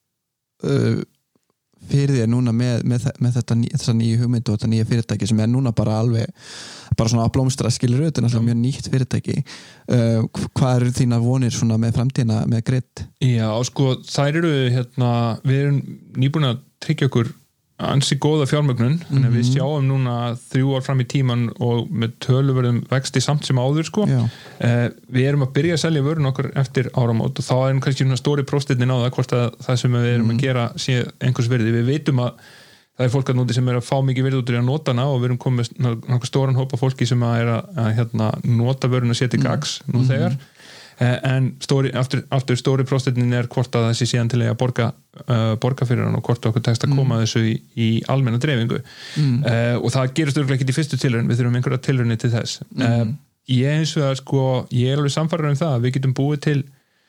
uh, fyrir þér núna með, með, með þetta ný, þessa nýju hugmynd og þetta nýja fyrirtæki sem er núna bara alveg bara svona að blómstra skilur auðvitað náttúrulega mjög nýtt fyrirtæki uh, hvað eru þína vonir svona með framtíðina með Grid? Já, sko, þær eru hérna, við erum nýbúin að tryggja okkur ansi góða fjármögnun, mm-hmm. þannig að við sjáum núna þrjú ár fram í tíman og með töluverðum vexti samt sem áður sko. eh, við erum að byrja að selja vörun okkur eftir áramót og þá er kannski svona stóri próstetnin á það hvort að það sem við erum mm-hmm. að gera sé einhvers virði, við veitum að það er fólk að núti sem er að fá mikið virði út í að nota hana og við erum komið náttúrulega stóran hópa fólki sem að er að, að hérna, nota vörun að setja í gags mm-hmm. nú þegar en stóri, aftur, aftur stóri próstetnin er hvort að þessi síðan til að borga, uh, borga fyrir hann og hvort okkur tekst að koma mm. þessu í, í almenna dreifingu mm. uh, og það gerist örugglega ekki í fyrstu tilraun, við þurfum einhverja tilraunir til þess mm. uh, ég eins og að sko ég er alveg samfærður um það að við getum búið til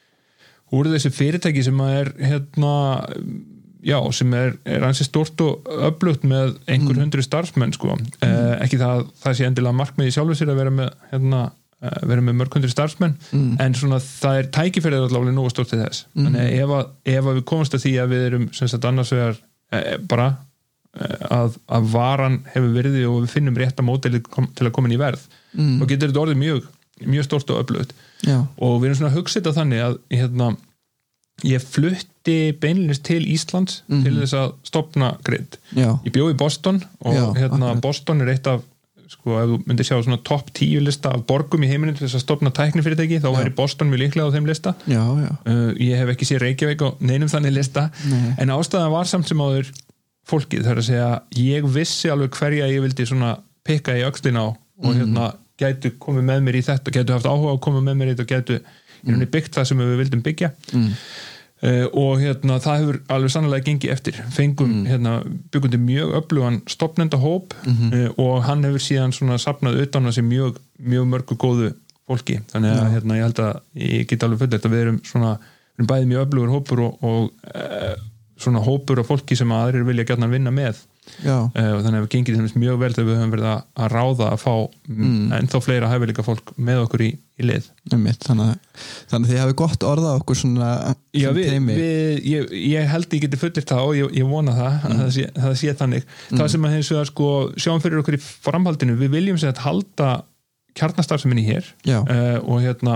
úr þessi fyrirtæki sem að er hérna já, sem er, er ansi stórt og öflugt með einhver mm. hundru starfsmenn sko mm. uh, ekki það, það sé endilega markmiði sjálfur sér að vera með hérna verið með mörg hundru starfsmenn mm. en svona það er tækifærið allavega nógu stórt til þess mm. þannig að ef, að ef að við komumst að því að við erum sem sagt annars vegar eh, bara eh, að, að varan hefur verið og við finnum rétta módelið kom, til að koma inn í verð mm. og getur þetta orðið mjög mjög stórt og öflugt og við erum svona að hugsa þetta þannig að hérna, ég flutti beinlunist til Íslands mm. til þess að stofna Grid Já. Ég bjó í Boston og Já, hérna akkurat. Boston er eitt af sko, ef þú myndir sjá svona topp tíu lista af borgum í heiminum til þess að stofna tæknifyrirtæki þá væri Boston mjög líklega á þeim lista já, já. Uh, ég hef ekki séð Reykjavík á neinum þannig lista Nei. en ástæðan var samt sem áður fólkið, það er að segja ég vissi alveg hverja ég vildi svona pikka í öxlina á og mm. hérna gætu komið með mér í þetta, gætu haft áhuga að koma með mér í þetta og gætu mm. byggt það sem við vildum byggja mm. Uh, og hérna það hefur alveg sannlega gengið eftir fengum mm. hérna byggundi mjög öflugan stofnenda hóp mm-hmm. uh, og hann hefur síðan svona safnað utan að sé mjög, mjög mörgu góðu fólki þannig að hérna ég held að ég get alveg fullt að við erum svona við erum bæðið mjög öflugur hópur og, og uh, svona hópur af fólki sem aðrir vilja gjarnan vinna með uh, og þannig að við gengið þess mjög vel þegar við höfum verið að ráða að fá mm. ennþá fleira hæfileika fólk með okkur í, í lið Einmitt, þannig, þannig að þið hafi gott orða okkur svona Já, við, við, ég, ég held ég geti fullir það og ég, ég vona það mm. að það sé, það sé þannig mm. það sem að hins vegar sko sjáum fyrir okkur í framhaldinu við viljum sér að halda kjarnastarfseminni hér uh, og hérna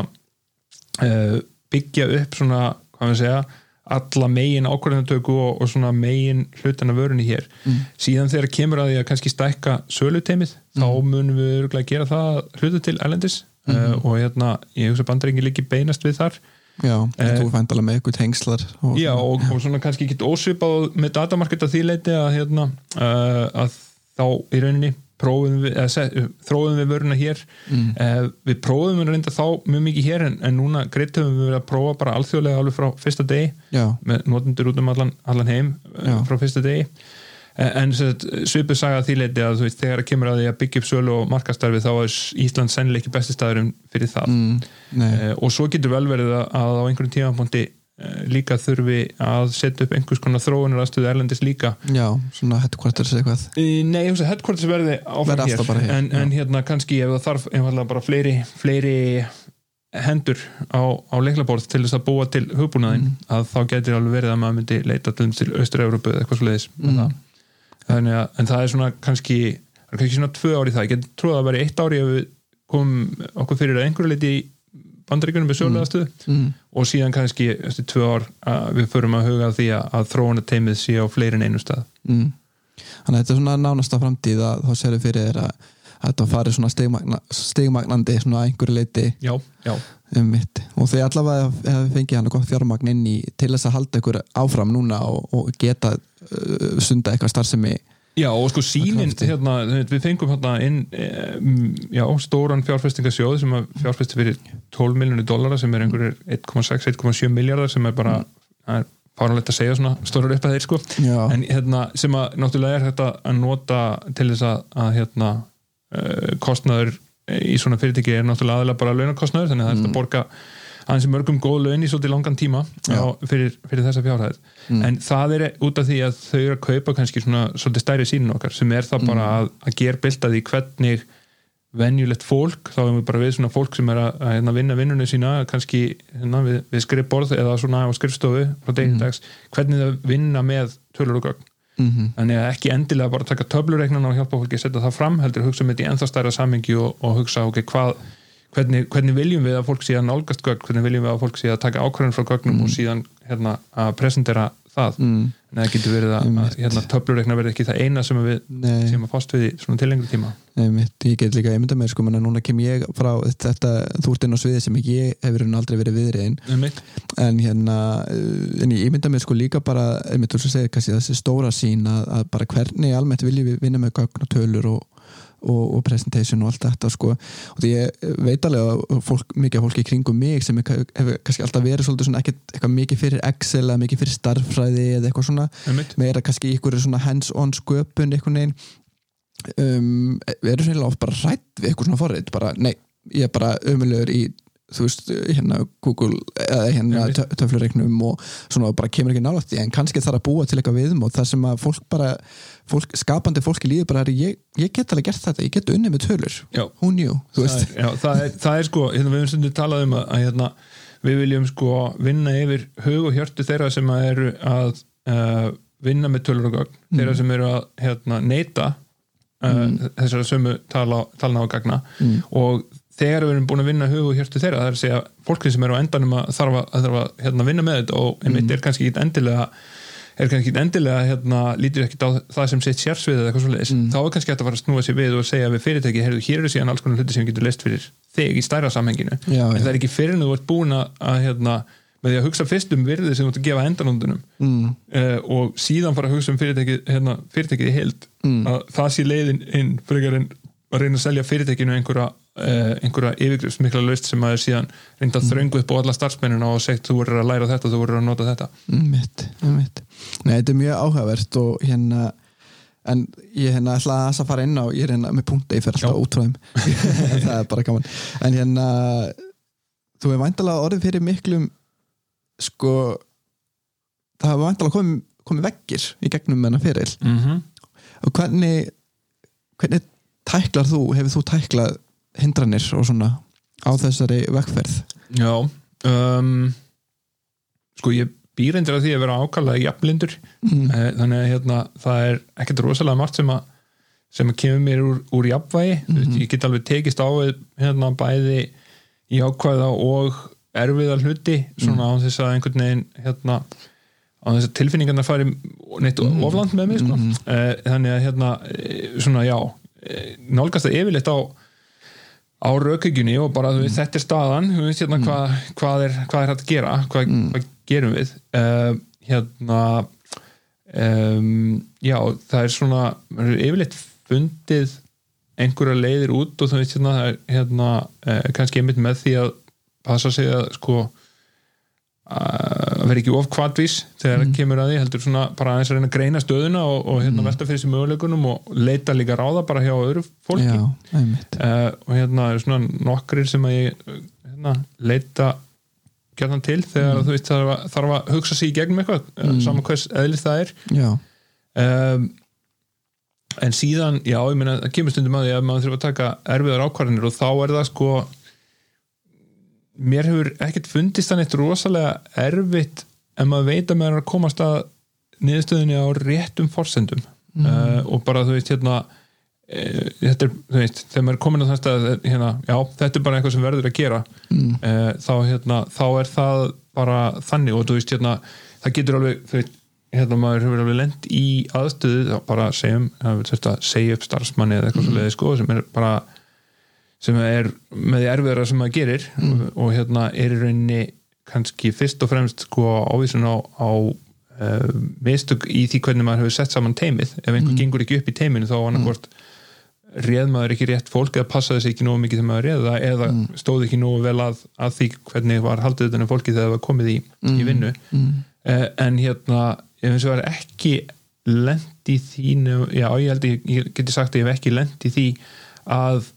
uh, byggja upp svona, hvað við segja alla megin ákvörðunartöku og, og svona megin hlutana vörunni hér mm. síðan þegar kemur að því að kannski stækka söluteimið, mm. þá munum við örugglega gera það hluta til erlendis mm. uh, og hérna, ég hugsa Bandaríkin líki beinast við þar Já, uh, þú fæntalega með ykkur tengslar og Já, og, og svona kannski ekki ósvipað með datamarket að því leiti að hérna, uh, að þá í rauninni prófum við, eða þróum við vöruna hér mm. uh, við prófum við reynda þá mjög mikið hér en, en núna Grid höfum við verið að prófa bara alþjóðlega alveg frá fyrsta degi Já. með notendur út um allan, allan heim uh, frá fyrsta degi uh, en svipuð saga að því leiti að þú veist þegar að kemur að því að byggja upp sölu og markastarfi þá er Ísland sennilega ekki besti staðurinn fyrir það mm. uh, og svo getur vel verið að, að á einhverjum tímapunkti líka þurfi að setja upp einhvers konar þróunar aðstöðu erlendis líka Já, svona headquarters eitthvað Nei, ég hugsa headquarters verði áfram hér, hér en, en hérna kannski ef það þarf einfallega bara fleiri, fleiri hendur á, á leiklaborð til þess að búa til hugbúnaðinn mm. að þá getur alveg verið að maður myndi leita til, til Austur-Evrópu eða eitthvað svoleiðis mm. þannig að, en það er svona kannski það er kannski svona tvö ári það, ég get trúið að vera eitt ári ef við komum okkur fyrir að einhverju leiti í Bandaríkjunum með söluaðstöðu mm. og síðan kannski eftir tvö ár að við förum að huga því að, að þróunateimið sé á fleiri en einu stað mm. Þannig að þetta er svona nánasta framtíð að þá séru fyrir þér að, að þetta fari svona stigmagna, stigmagnandi svona að einhverju leiti já, já. Um mitt og þið allavega hefur fengið hann gott fjármagn inn í til þess að halda ykkur áfram núna og, og geta uh, sunda eitthvað starfsemi Já, og sko sínin, hérna, við fengum hérna inn, já, stóran fjárfestingasjóð sem að fjárfesti fyrir tólf milljónir dollara sem er einhverjir eitt komma sex til eitt komma sjö miljardar sem er bara, það er fáránlegt að segja svona stórar upp að þeir sko, já. En hérna sem að náttúrulega er þetta að nota til þess að, að hérna, uh, kostnaður í svona fyrirtæki er náttúrulega aðalega bara launakostnaður, þannig að það er að borga aðeins mörgum góð laun í svolítið langan tíma á, fyrir, fyrir þessa fjárhæð mm. en það er út af því að þau eru að kaupa kannski svona svolítið stærri sýnin okkar sem er það bara að, að gera bilda því hvernig venjulegt fólk, þá erum við bara við svona fólk sem er að, að vinna vinnunni sína kannski hérna, við, við skrifborð eða svona á skrifstofu frá degi dags, hvernig það vinna með tölur og gögn mm-hmm. þannig að ekki endilega bara taka töflureiknana og hjálpa fólki að setja það fram, heldur hugsa um þetta í ennþá stærra samhengi og, og hugsa ok, hvað Hvernig, hvernig viljum við að fólk sé að nálgast gögn, hvernig viljum við að fólk sé að taka ákvörðun frá gögnum mm. og síðan hérna, að presentera það mm. en það getur verið að, að hérna, töflureikna verið ekki það eina sem við Nei. sem að fást við í svona til lengri tíma Nei, mitt, ég get líka einmynda með sko, menn að núna kem ég frá þetta þú ert inn á sviði sem ég hefur aldrei verið viðriðin en hérna en ég mynda með sko líka bara einmitt þú segir kannski þessi stóra sín að, að bara hvernig almennt viljum við vinna með gögn og tölur og Og, og presentation og allt þetta sko og því ég veit alveg að fólk, mikið af fólki í kringum mig sem hefur kannski alltaf verið svolítið svona ekkert eitthvað mikið fyrir Excel eða mikið fyrir starffræði eða eitthvað svona meira kannski ykkur svona hands-on sköpun eitthvað neginn um, við erum reynilega oft bara rætt við eitthvað svona forrið, bara nei, ég er bara ömulegur í þú veist, hérna Google eða hérna töflureiknum og svona bara kemur ekki nálægt því, en kannski þarf að búa til eitthvað viðum og það sem að fólk bara fólk, skapandi fólki líður bara ég, ég get alveg gert þetta, ég get unnið með tölur who knew, þú veist það er, já, það er, það er sko, hérna við höfum stundum talað um að, að hérna, við viljum sko vinna yfir hug og hjörtu þeirra sem að eru að uh, vinna með tölur og gögn, mm. þeirra sem eru að hérna, neita uh, mm. þessara sömu tala, talna og gagna mm. og þegar við erum búin að vinna hug og hjörtu þeirra, það er að segja fólki sem eru á endanum að þarf að, að, þarf að hérna, vinna með þetta og einmitt mm. er kannski ekki endilega er kannski ekki endilega hérna, lítur ekki á það sem sitt sérsvið eða eitthvað svoleiðis, mm. þá er kannski hægt að fara að snúa sér við og segja við fyrirtæki, heyrðu, hér eru síðan alls konar hluti sem getur leist fyrir þig í stærra samhenginu já, en já. Það er ekki fyrir en þú ert búin að hérna, með því að hugsa fyrst um virðið sem þú ert að gefa endanóndunum mm. uh, og síðan fara að hugsa um fyrirtækið hérna, fyrirtækið í heild mm. að það sé leiðin inn frekar en að reyna að selja fyrirtækinu einhverja Uh, einhverja yfirgripsmikla laust sem maður síðan reynda að þröngu upp á alla starfsmennina og sagt þú verður að læra þetta, þú verður að nota þetta mitt, mitt. Nei, þetta er mjög áhugavert og hérna en ég hérna ætla að fara inn á ég er hérna með punkti, ég fer alltaf út frá þeim það er bara gaman en hérna, þú hefur væntanlega orðið fyrir miklum sko það hefur væntanlega komið, komið veggir í gegnum þennan feril mm-hmm. og hvernig hvernig tæklar þú, hefur þú tæklað hindranir og svona á þessari vegferð? Já um, sko ég býr endur að því að vera ákvæmlega jafnlindur mm. þannig að hérna, það er ekkert rosalega margt sem að, sem að kemur mér úr, úr jafnvægi mm. veist, ég get alveg tekist á hérna, bæði í ákvæða og erfiða hluti svona mm. á þess að einhvern veginn hérna, á þess að tilfinningarna fari neitt mm. ofland með mig sko. mm. þannig að hérna, svona já nálgast það yfirleitt á á rökhygjunni og bara mm. þetta er staðan við veist hérna mm. hvað, hvað er hvað er hægt að gera, hvað, mm. hvað gerum við uh, hérna um, já, það er svona yfirleitt fundið einhverja leiðir út og þú veist hérna, hérna uh, kannski einmitt með því að passa sig að sko að vera ekki of kvadvís þegar það mm. kemur að því, heldur svona bara aðeins að reyna að greina stöðuna og, og hérna mm. velta fyrir þessi möguleikunum og leita líka ráða bara hjá öðru fólki Já, uh, og hérna er svona nokkrir sem að ég hérna, leita gjarnan til þegar mm. þú veist þarf að, þarf að hugsa sig í gegnum eitthvað mm. saman hvers eðlis það er um, en síðan já, ég meina, það kemur stundum að því að maður þurfa að taka erfiðar ákvarðanir og þá er það sko mér hefur ekkert fundist þannig rosalega erfitt en maður veit að maður er að komast að niðurstöðinni á réttum forsendum mm. uh, og bara þú veist hérna uh, þetta er, þú veist, þegar maður er komin á þann stað hérna, já, þetta er bara eitthvað sem verður að gera mm. uh, þá hérna þá er það bara þannig og þú veist hérna, það getur alveg þú veist, hérna maður hefur alveg lent í aðstöðu, bara segjum að segja upp starfsmanni eða eitthvað mm. svoleiðis sko, sem er bara sem er með því erfiðara sem maður gerir mm. og, og hérna er í rauninni kannski fyrst og fremst sko ávísun á, á uh, mistök í því hvernig maður hefur sett saman teimið ef einhver mm. gengur ekki upp í teiminu þá annarkvort réð maður ekki rétt fólk eða passaði sig ekki nógu mikið þegar maður réð það eða mm. stóð ekki nógu vel að, að því hvernig var haldið þetta fólki þegar það var komið í, mm. í vinnu mm. uh, en hérna ef eins og var ekki lent í því já ég held ég, ég geti sagt að ég hef ekki lent í því að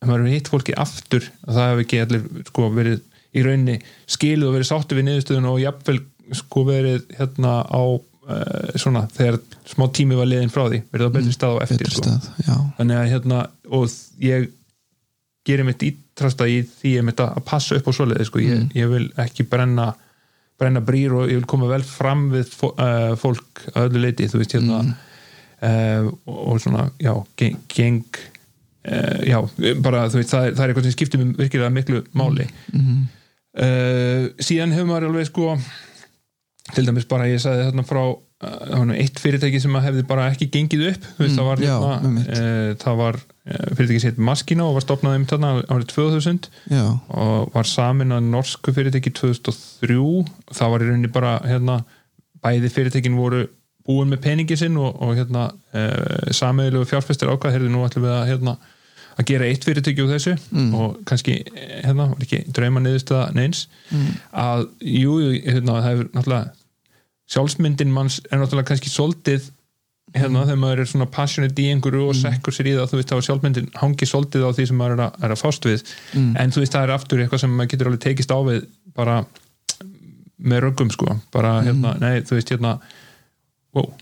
ef maður hefur hitt fólki aftur að það hefur ekki allir sko verið í rauninni skiluð og verið sáttu við niðurstöðun og jafnvel sko verið hérna á uh, svona þegar smá tími var liðin frá því verið á betri stað á eftir sko. stað, þannig að hérna og ég gerir mitt ítrasta í því ég mitt að passa upp á svoleiði sko. ég, mm. ég vil ekki brenna brenna brýr og ég vil koma vel fram við uh, fólk að öllu leiti þú veist hérna mm. uh, og, og svona já geng, geng uh, já bara þú veist það er, það er eitthvað sem skiptir mér virkilega miklu máli mm. Uh, síðan hefur maður alveg sko til dæmis bara ég sagði þarna frá uh, eitt fyrirtæki sem hefði bara ekki gengið upp þú veist mm, það var já, hérna uh, það var uh, fyrirtæki sem heit Maskína og var stofnað um þarna árið tvö þúsund já. og var samin að norsku fyrirtæki tvö þúsund og þrjú það var í rauninni bara hérna bæði fyrirtækin voru búin með peningi sinn og, og hérna uh, sameiginlegu fjárfestir ákvað heyrðu nú ætlum við að hérna að gera eitt fyrirtæki úr þessu mm. og kannski, hérna, var ekki drauma niðurstaða neins, mm. að jú, hérna, það hefur náttúrulega sjálfsmyndin manns er náttúrulega kannski soldið, hérna, mm. þegar maður er svona passionate í einhverju og mm. sekkur sér í það, þú veist, þá er sjálfsmyndin hangi soldið á því sem maður er að, er að fást við mm. en þú veist, það er aftur eitthvað sem maður getur alveg tekist á við bara með röggum, sko, bara, hérna, mm. nei, þú veist, hérna wow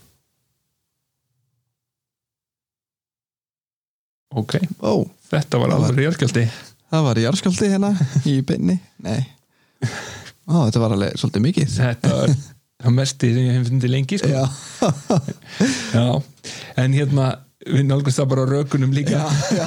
ok, oh, þetta var alveg jarðskjálfti það var jarðskjálfti hérna í beinni, nei ó, þetta var alveg svolítið mikið þetta var það mesti sem ég hef fundið lengi sko. já. já, en hérna við nálgumst það bara á rökunum líka já, já.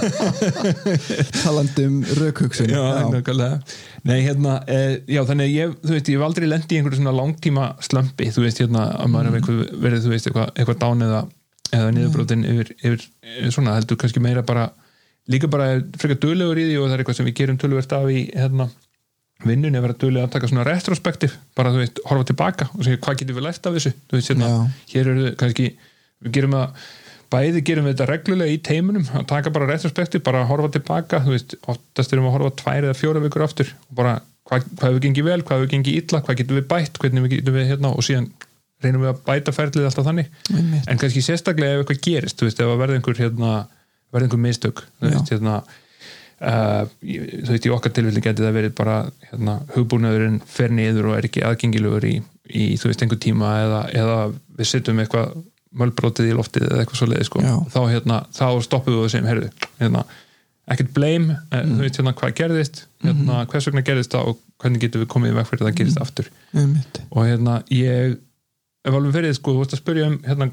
talandi um rökhugsun já, nákvæmlega nei, hérna, e, já, þannig að ég þú veist, ég hef aldrei lent í einhverju svona langtíma slömpi, þú veist, hérna, að maður hef mm. verið, þú veist, eitthvað, eitthvað dán eða eða niðurbrotin yfir, yfir, yfir svona heldur kannski meira bara líka bara frekar duglegur í því og það er eitthvað sem við gerum töluvert af í hérna, vinnunni að vera duglega að taka svona retrospektiv bara þú veist, horfa tilbaka og segja hvað getum við lært af þessu þú veist, hérna, hér eru kannski við gerum að, bæði gerum við þetta reglulega í teimunum, að taka bara retrospektiv bara horfa tilbaka, þú veist, oftast erum við að horfa tvær eða fjóra vikur aftur og bara hvað, hvað hefur gengið vel, hvað hefur gengið illa hvað getum við bætt, hvernig við getum við hérna og síðan reynum við að bæta ferlið alltaf þannig mm. en kannski sérstaklega ef eitthvað gerist þú veist, ef að verða einhver hérna verða einhver mistök þú veist, hérna uh, þú veist, í okkar tilfelli geti það verið bara hérna, hugbúnaðurinn fer niður og er ekki aðgengilegur í, í þú veist, einhver tíma eða, eða við setjum eitthvað mölbrótið í loftið eða eitthvað svoleiði sko, Já. þá hérna, þá stoppum við og segjum, heyrðu, hérna ekkert blame, mm. þú veist, hérna hvað gerðist hérna, mm-hmm. hvers vegna gerðist það og hvernig getum við komið í veg fyrir það gerist mm. aftur mm. og hérna, ég ef alveg verið, sko, þú veist að spyrja um hérna,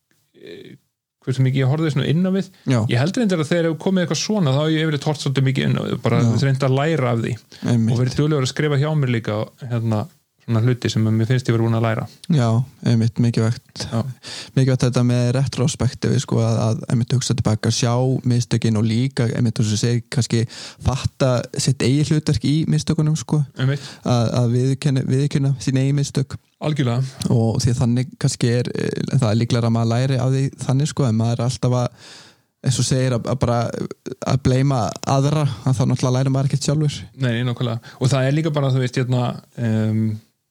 hversu mikið ég horfði svona inn á við, Já. ég heldur einnig að þegar hefur komið eitthvað svona, þá hef ég yfirleitt hort svolítið mikið inn á við, bara reynda að læra af því Einmitt. og verið duglegur að skrifa hjá mér líka hérna, svona hluti sem mér finnst ég verið búin að læra Já, einmitt, mikilvægt mikilvægt þetta með retrospektivi sko, að, að einmitt hugsa tilbaka, sjá mistökin og líka, einmitt þú segir kannski fatta sitt eigi hlutverk í mistökunum sko, að, að viðurkenna, viðurkenna sín eigi mistök Algjörlega. Og því þannig kannski er það er líklega að maður læri á því þannig sko, en maður er alltaf að eins og segir að, að bara að bleima aðra, að þá náttúrulega læri maður ekkert sjálfur. Nei, nákvæmlega. Og það er líka bara, þú veist, hérna um,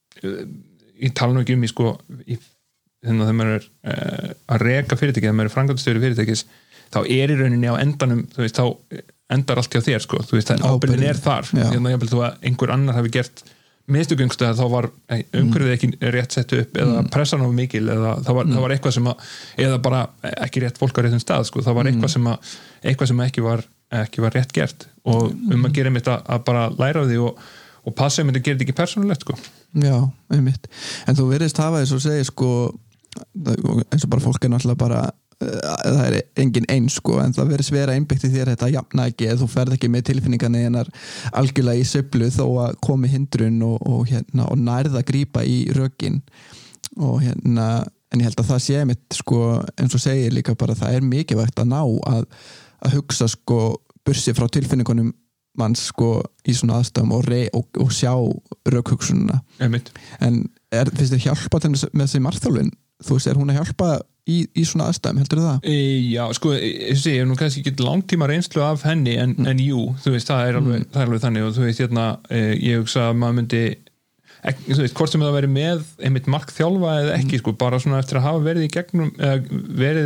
ég tala nú ekki um í sko í, þannig að þegar maður er uh, að reka fyrirtæki, þegar maður er framkvæmdastjóri fyrirtækis þá er í rauninni á endanum þú veist, þá endar allt hjá þér sko, þú veist, ábyrgðin er þar, hérna ég held þú að einhver annar hafi gert mistugungstöð að þá var umhverfið ekki rétt sett upp eða pressan á mikil eða það var, mm. það var eitthvað sem að eða bara ekki rétt fólk á réttum stað sko. það var eitthvað sem, að, eitthvað sem ekki, var, ekki var rétt gert og um að gera einmitt að, að bara læra af því og, og passa einmitt að gera þetta ekki persónulegt sko. Já, einmitt en þú verðist hafa þess að segja sko, eins og bara fólk er náttúrulega bara það er engin eins sko, en það verðist vera einbyggt í þér þetta jafnægi, þú ferð ekki með tilfinningarna einar algjörlega í sveiflu þó að komi hindrun og, og, hérna, og nærða að grípa í rökin og hérna en ég held að það sé mitt sko, eins og segir líka bara það er mikilvægt að ná að, að hugsa sko bursi frá tilfinningunum manns sko í svona aðstæðum og, re, og, og sjá rökhugsununa en er, finnst þér hjálpa til með þessi margþjálfin, þú veist, er hún að hjálpa Í, í svona aðstæðum, heldur það? E, já, sko, ég sé, ég hef nú kannski ekki langtíma reynslu af henni, en, mm. en jú þú veist, það er alveg, mm. það er alveg þannig og þú veist, hérna, eh, ég hugsa að maður myndi ekki, þú veist, hvort sem það veri með einmitt markþjálfa eða ekki, mm. sko, bara svona eftir að hafa verið í gegnum, eða verið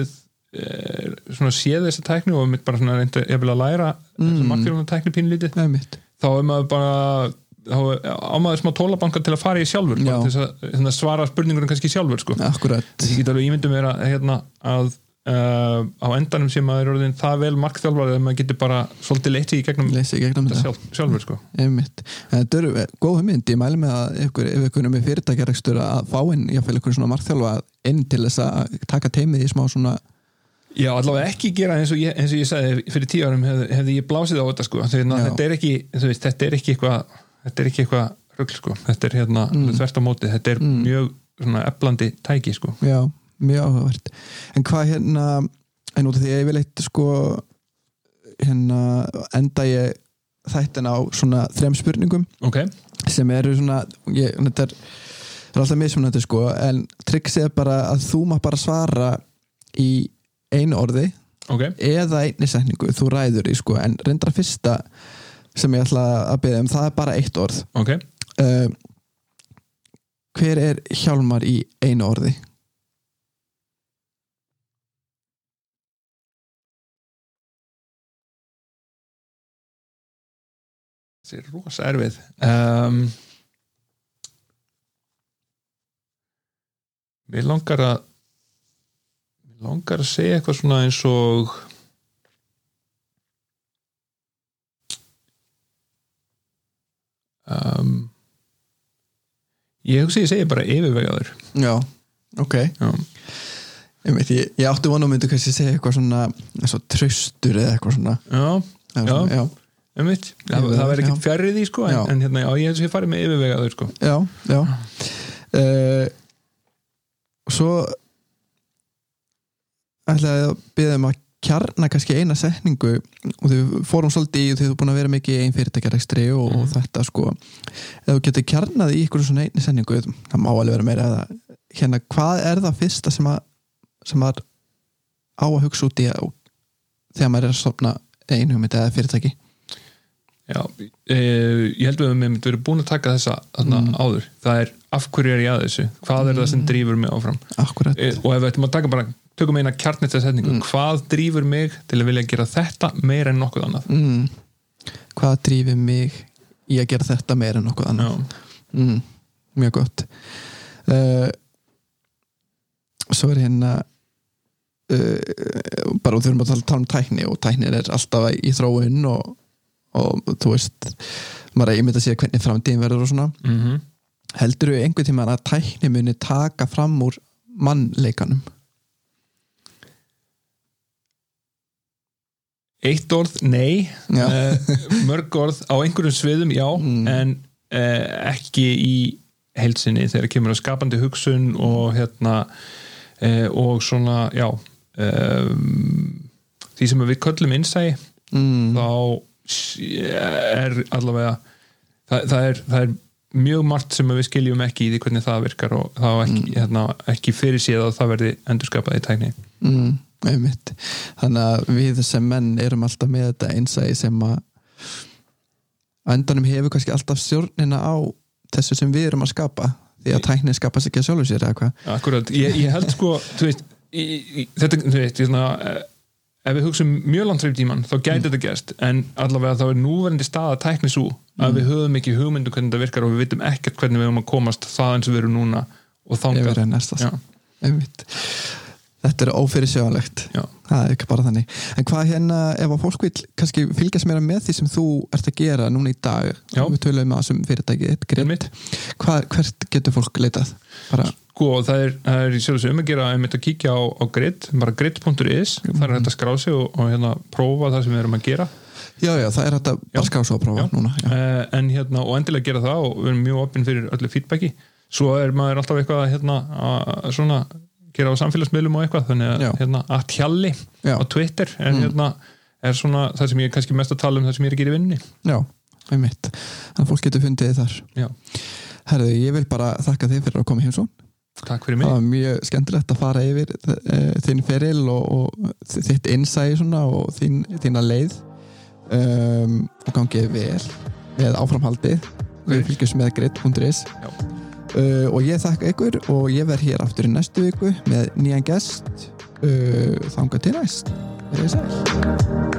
er, svona séð þessa tækni og mitt bara svona reynda ég vil að læra mm. þessa markþjálfun tækni pínlítið þá er maður bara þá ámaður smá tólabanka til að fara í sjálfur til þess að svara spurningunum kannski sjálfur sko. Akkurat ég get alveg ímyndum mér að, hérna, að uh, á endanum sem maður er orðin það vel markþjálfar að maður getur bara svolítið leitt í gegnum, í gegnum þetta sjálf, sjálfur sko. Þetta er góð hugmynd, ég mæli með að ykkur, ef ykkur er með fyrirtækjarekstur að fá inn, ég fæl ykkur svona markþjálfa inn til þess að taka teimið í smá svona Já, allavega ekki gera eins og ég, eins og ég sagði fyrir tíu árum hef, hefði ég blásið á þetta sko þegar þetta er ekki, þú veist, þetta er ekki eitthvað þetta er ekki eitthvað rugl sko þetta er hérna mm. þvert á móti, þetta er mm. mjög svona eflandi tæki sko Já, mjög áhugavert en hvað hérna, en út af því að ég vil eitt sko hérna enda ég þættin á svona þrem spurningum okay. sem eru svona ég, þetta er, er alltaf mismunandi sko en trixið er bara að þú maður bara svara í einu orði okay. eða einni setningu, þú ræður í sko en reyndra fyrsta sem ég ætla að beða um, það er bara eitt orð okay. uh, Hver er Hjálmar í einu orði? Það er rosa erfið um, Mér langar að langar að segja eitthvað svona eins og um, ég hugsi ég segi bara yfirvegaður Já, ok Já. Ég, veit, ég, ég átti vona að myndu kannski segja eitthvað svona eins og traustur eða eitthvað svona Já, já, já. já. Einmitt, það, það verður ekkert fjarrið í sko, en, en hérna, já, ég hef farið með yfirvegaður sko. Já, já uh, Svo ætlaði að biðja um að kjarna kannski eina setningu og þau fórum svolítið í og þau hefur búin að vera mikið í einn fyrirtækjarekstri og, mm. og þetta sko ef þú getur kjarnað í ykkur svona einu setningu það má alveg vera meira að hérna, hvað er það fyrsta sem að sem að á að hugsa út í að, þegar maður er að stofna einu hugmynd eða fyrirtæki Já, e, ég held að við hefum verið búin að taka þessa þarna mm. áður, það er af hverju er ég að þessu hvað er það sem drífur mig áfram Akkurat e, og ef við ætlum að taka bara tökum eina kjarnið til setningu, mm. hvað drífur mig til að vilja gera þetta meira en nokkuð annað mm. Hvað drífur mig í að gera þetta meira en nokkuð annað mm. Mjög gott uh, Svo er hérna uh, bara þú þurfum að tala um tækni og tæknir er alltaf í þróun og, og þú veist maður er ímynd að sé hvernig framtíðin verður og svona mm-hmm. Heldur þú einhvern tímann að tækni muni taka fram úr mannleikanum? Eitt orð, nei uh, mörg orð á einhverjum sviðum, já mm. en uh, ekki í heilsinni þegar kemur að skapandi hugsun og hérna uh, og svona, já um, því sem við köllum innsæi mm. þá er allavega það, það, er, það er mjög margt sem við skiljum ekki í því hvernig það virkar og þá ekki, mm. hérna, ekki fyrir séð að það verði endurskapað í tækni mm. Einmitt. Þannig að við sem menn erum alltaf með þetta einsæi sem að endanum hefur kannski alltaf stjórnina á þessu sem við erum að skapa því að tæknin skapast ekki að sjálfu sér eða hvað. Akkurat, ég, ég held sko þú veist, í, í, þetta, þú veist ég svona, ef við hugsaum mjög langt fram í tímann þá gæti mm. þetta gerst, en allavega þá er núverandi staða tækni svo að mm. við höfum ekki hugmyndu hvernig þetta virkar og við vitum ekkert hvernig við höfum að komast það eins og við erum núna og þangað. Einmitt. Þetta er ófyrirsjáanlegt, það er ekki bara þannig. En hvað hérna, ef að fólk vil kannski fylgjast meira með því sem þú ert að gera núna í dag, Já. Við töluðum að sem fyrirtæki, Grid, hvað, hvert getur fólk leitað? Bara... Sko, það er, það er sjálfsög um að gera einmitt að kíkja á, á Grid, bara grid punktur is, mm. það er hægt að skrá sig og, og hérna prófa það sem við erum að gera. Já, já, það er hægt að bara skrá sig og prófa já. núna. Já. Uh, en hérna, og endilega gera það og við erum mjög opin fyrir öllu feedbacki. Svo er maður alltaf eitthvað hérna, að svona gera á samfélagsmiðlum og eitthvað, þannig að hérna, að Hjalli á Twitter er, mm. hérna, er svona það sem ég er kannski mest að tala um það sem ég er að gera í vinnunni. Já, einmitt. Þannig að fólk getur fundið þar. Já. Herðu, ég vil bara þakka þig fyrir að koma heim svo. Takk fyrir mig. Það var mjög skemmtilegt að fara yfir þinn feril og, og þitt innsæi svona og þín, þína leið um, og gangið vel með áframhaldið. Við fylgjumst með grid punktur is. Já. Uh, og ég þakka ykkur og ég verð hér aftur í næstu viku með nýjan gest uh, þangað til næst verið sæl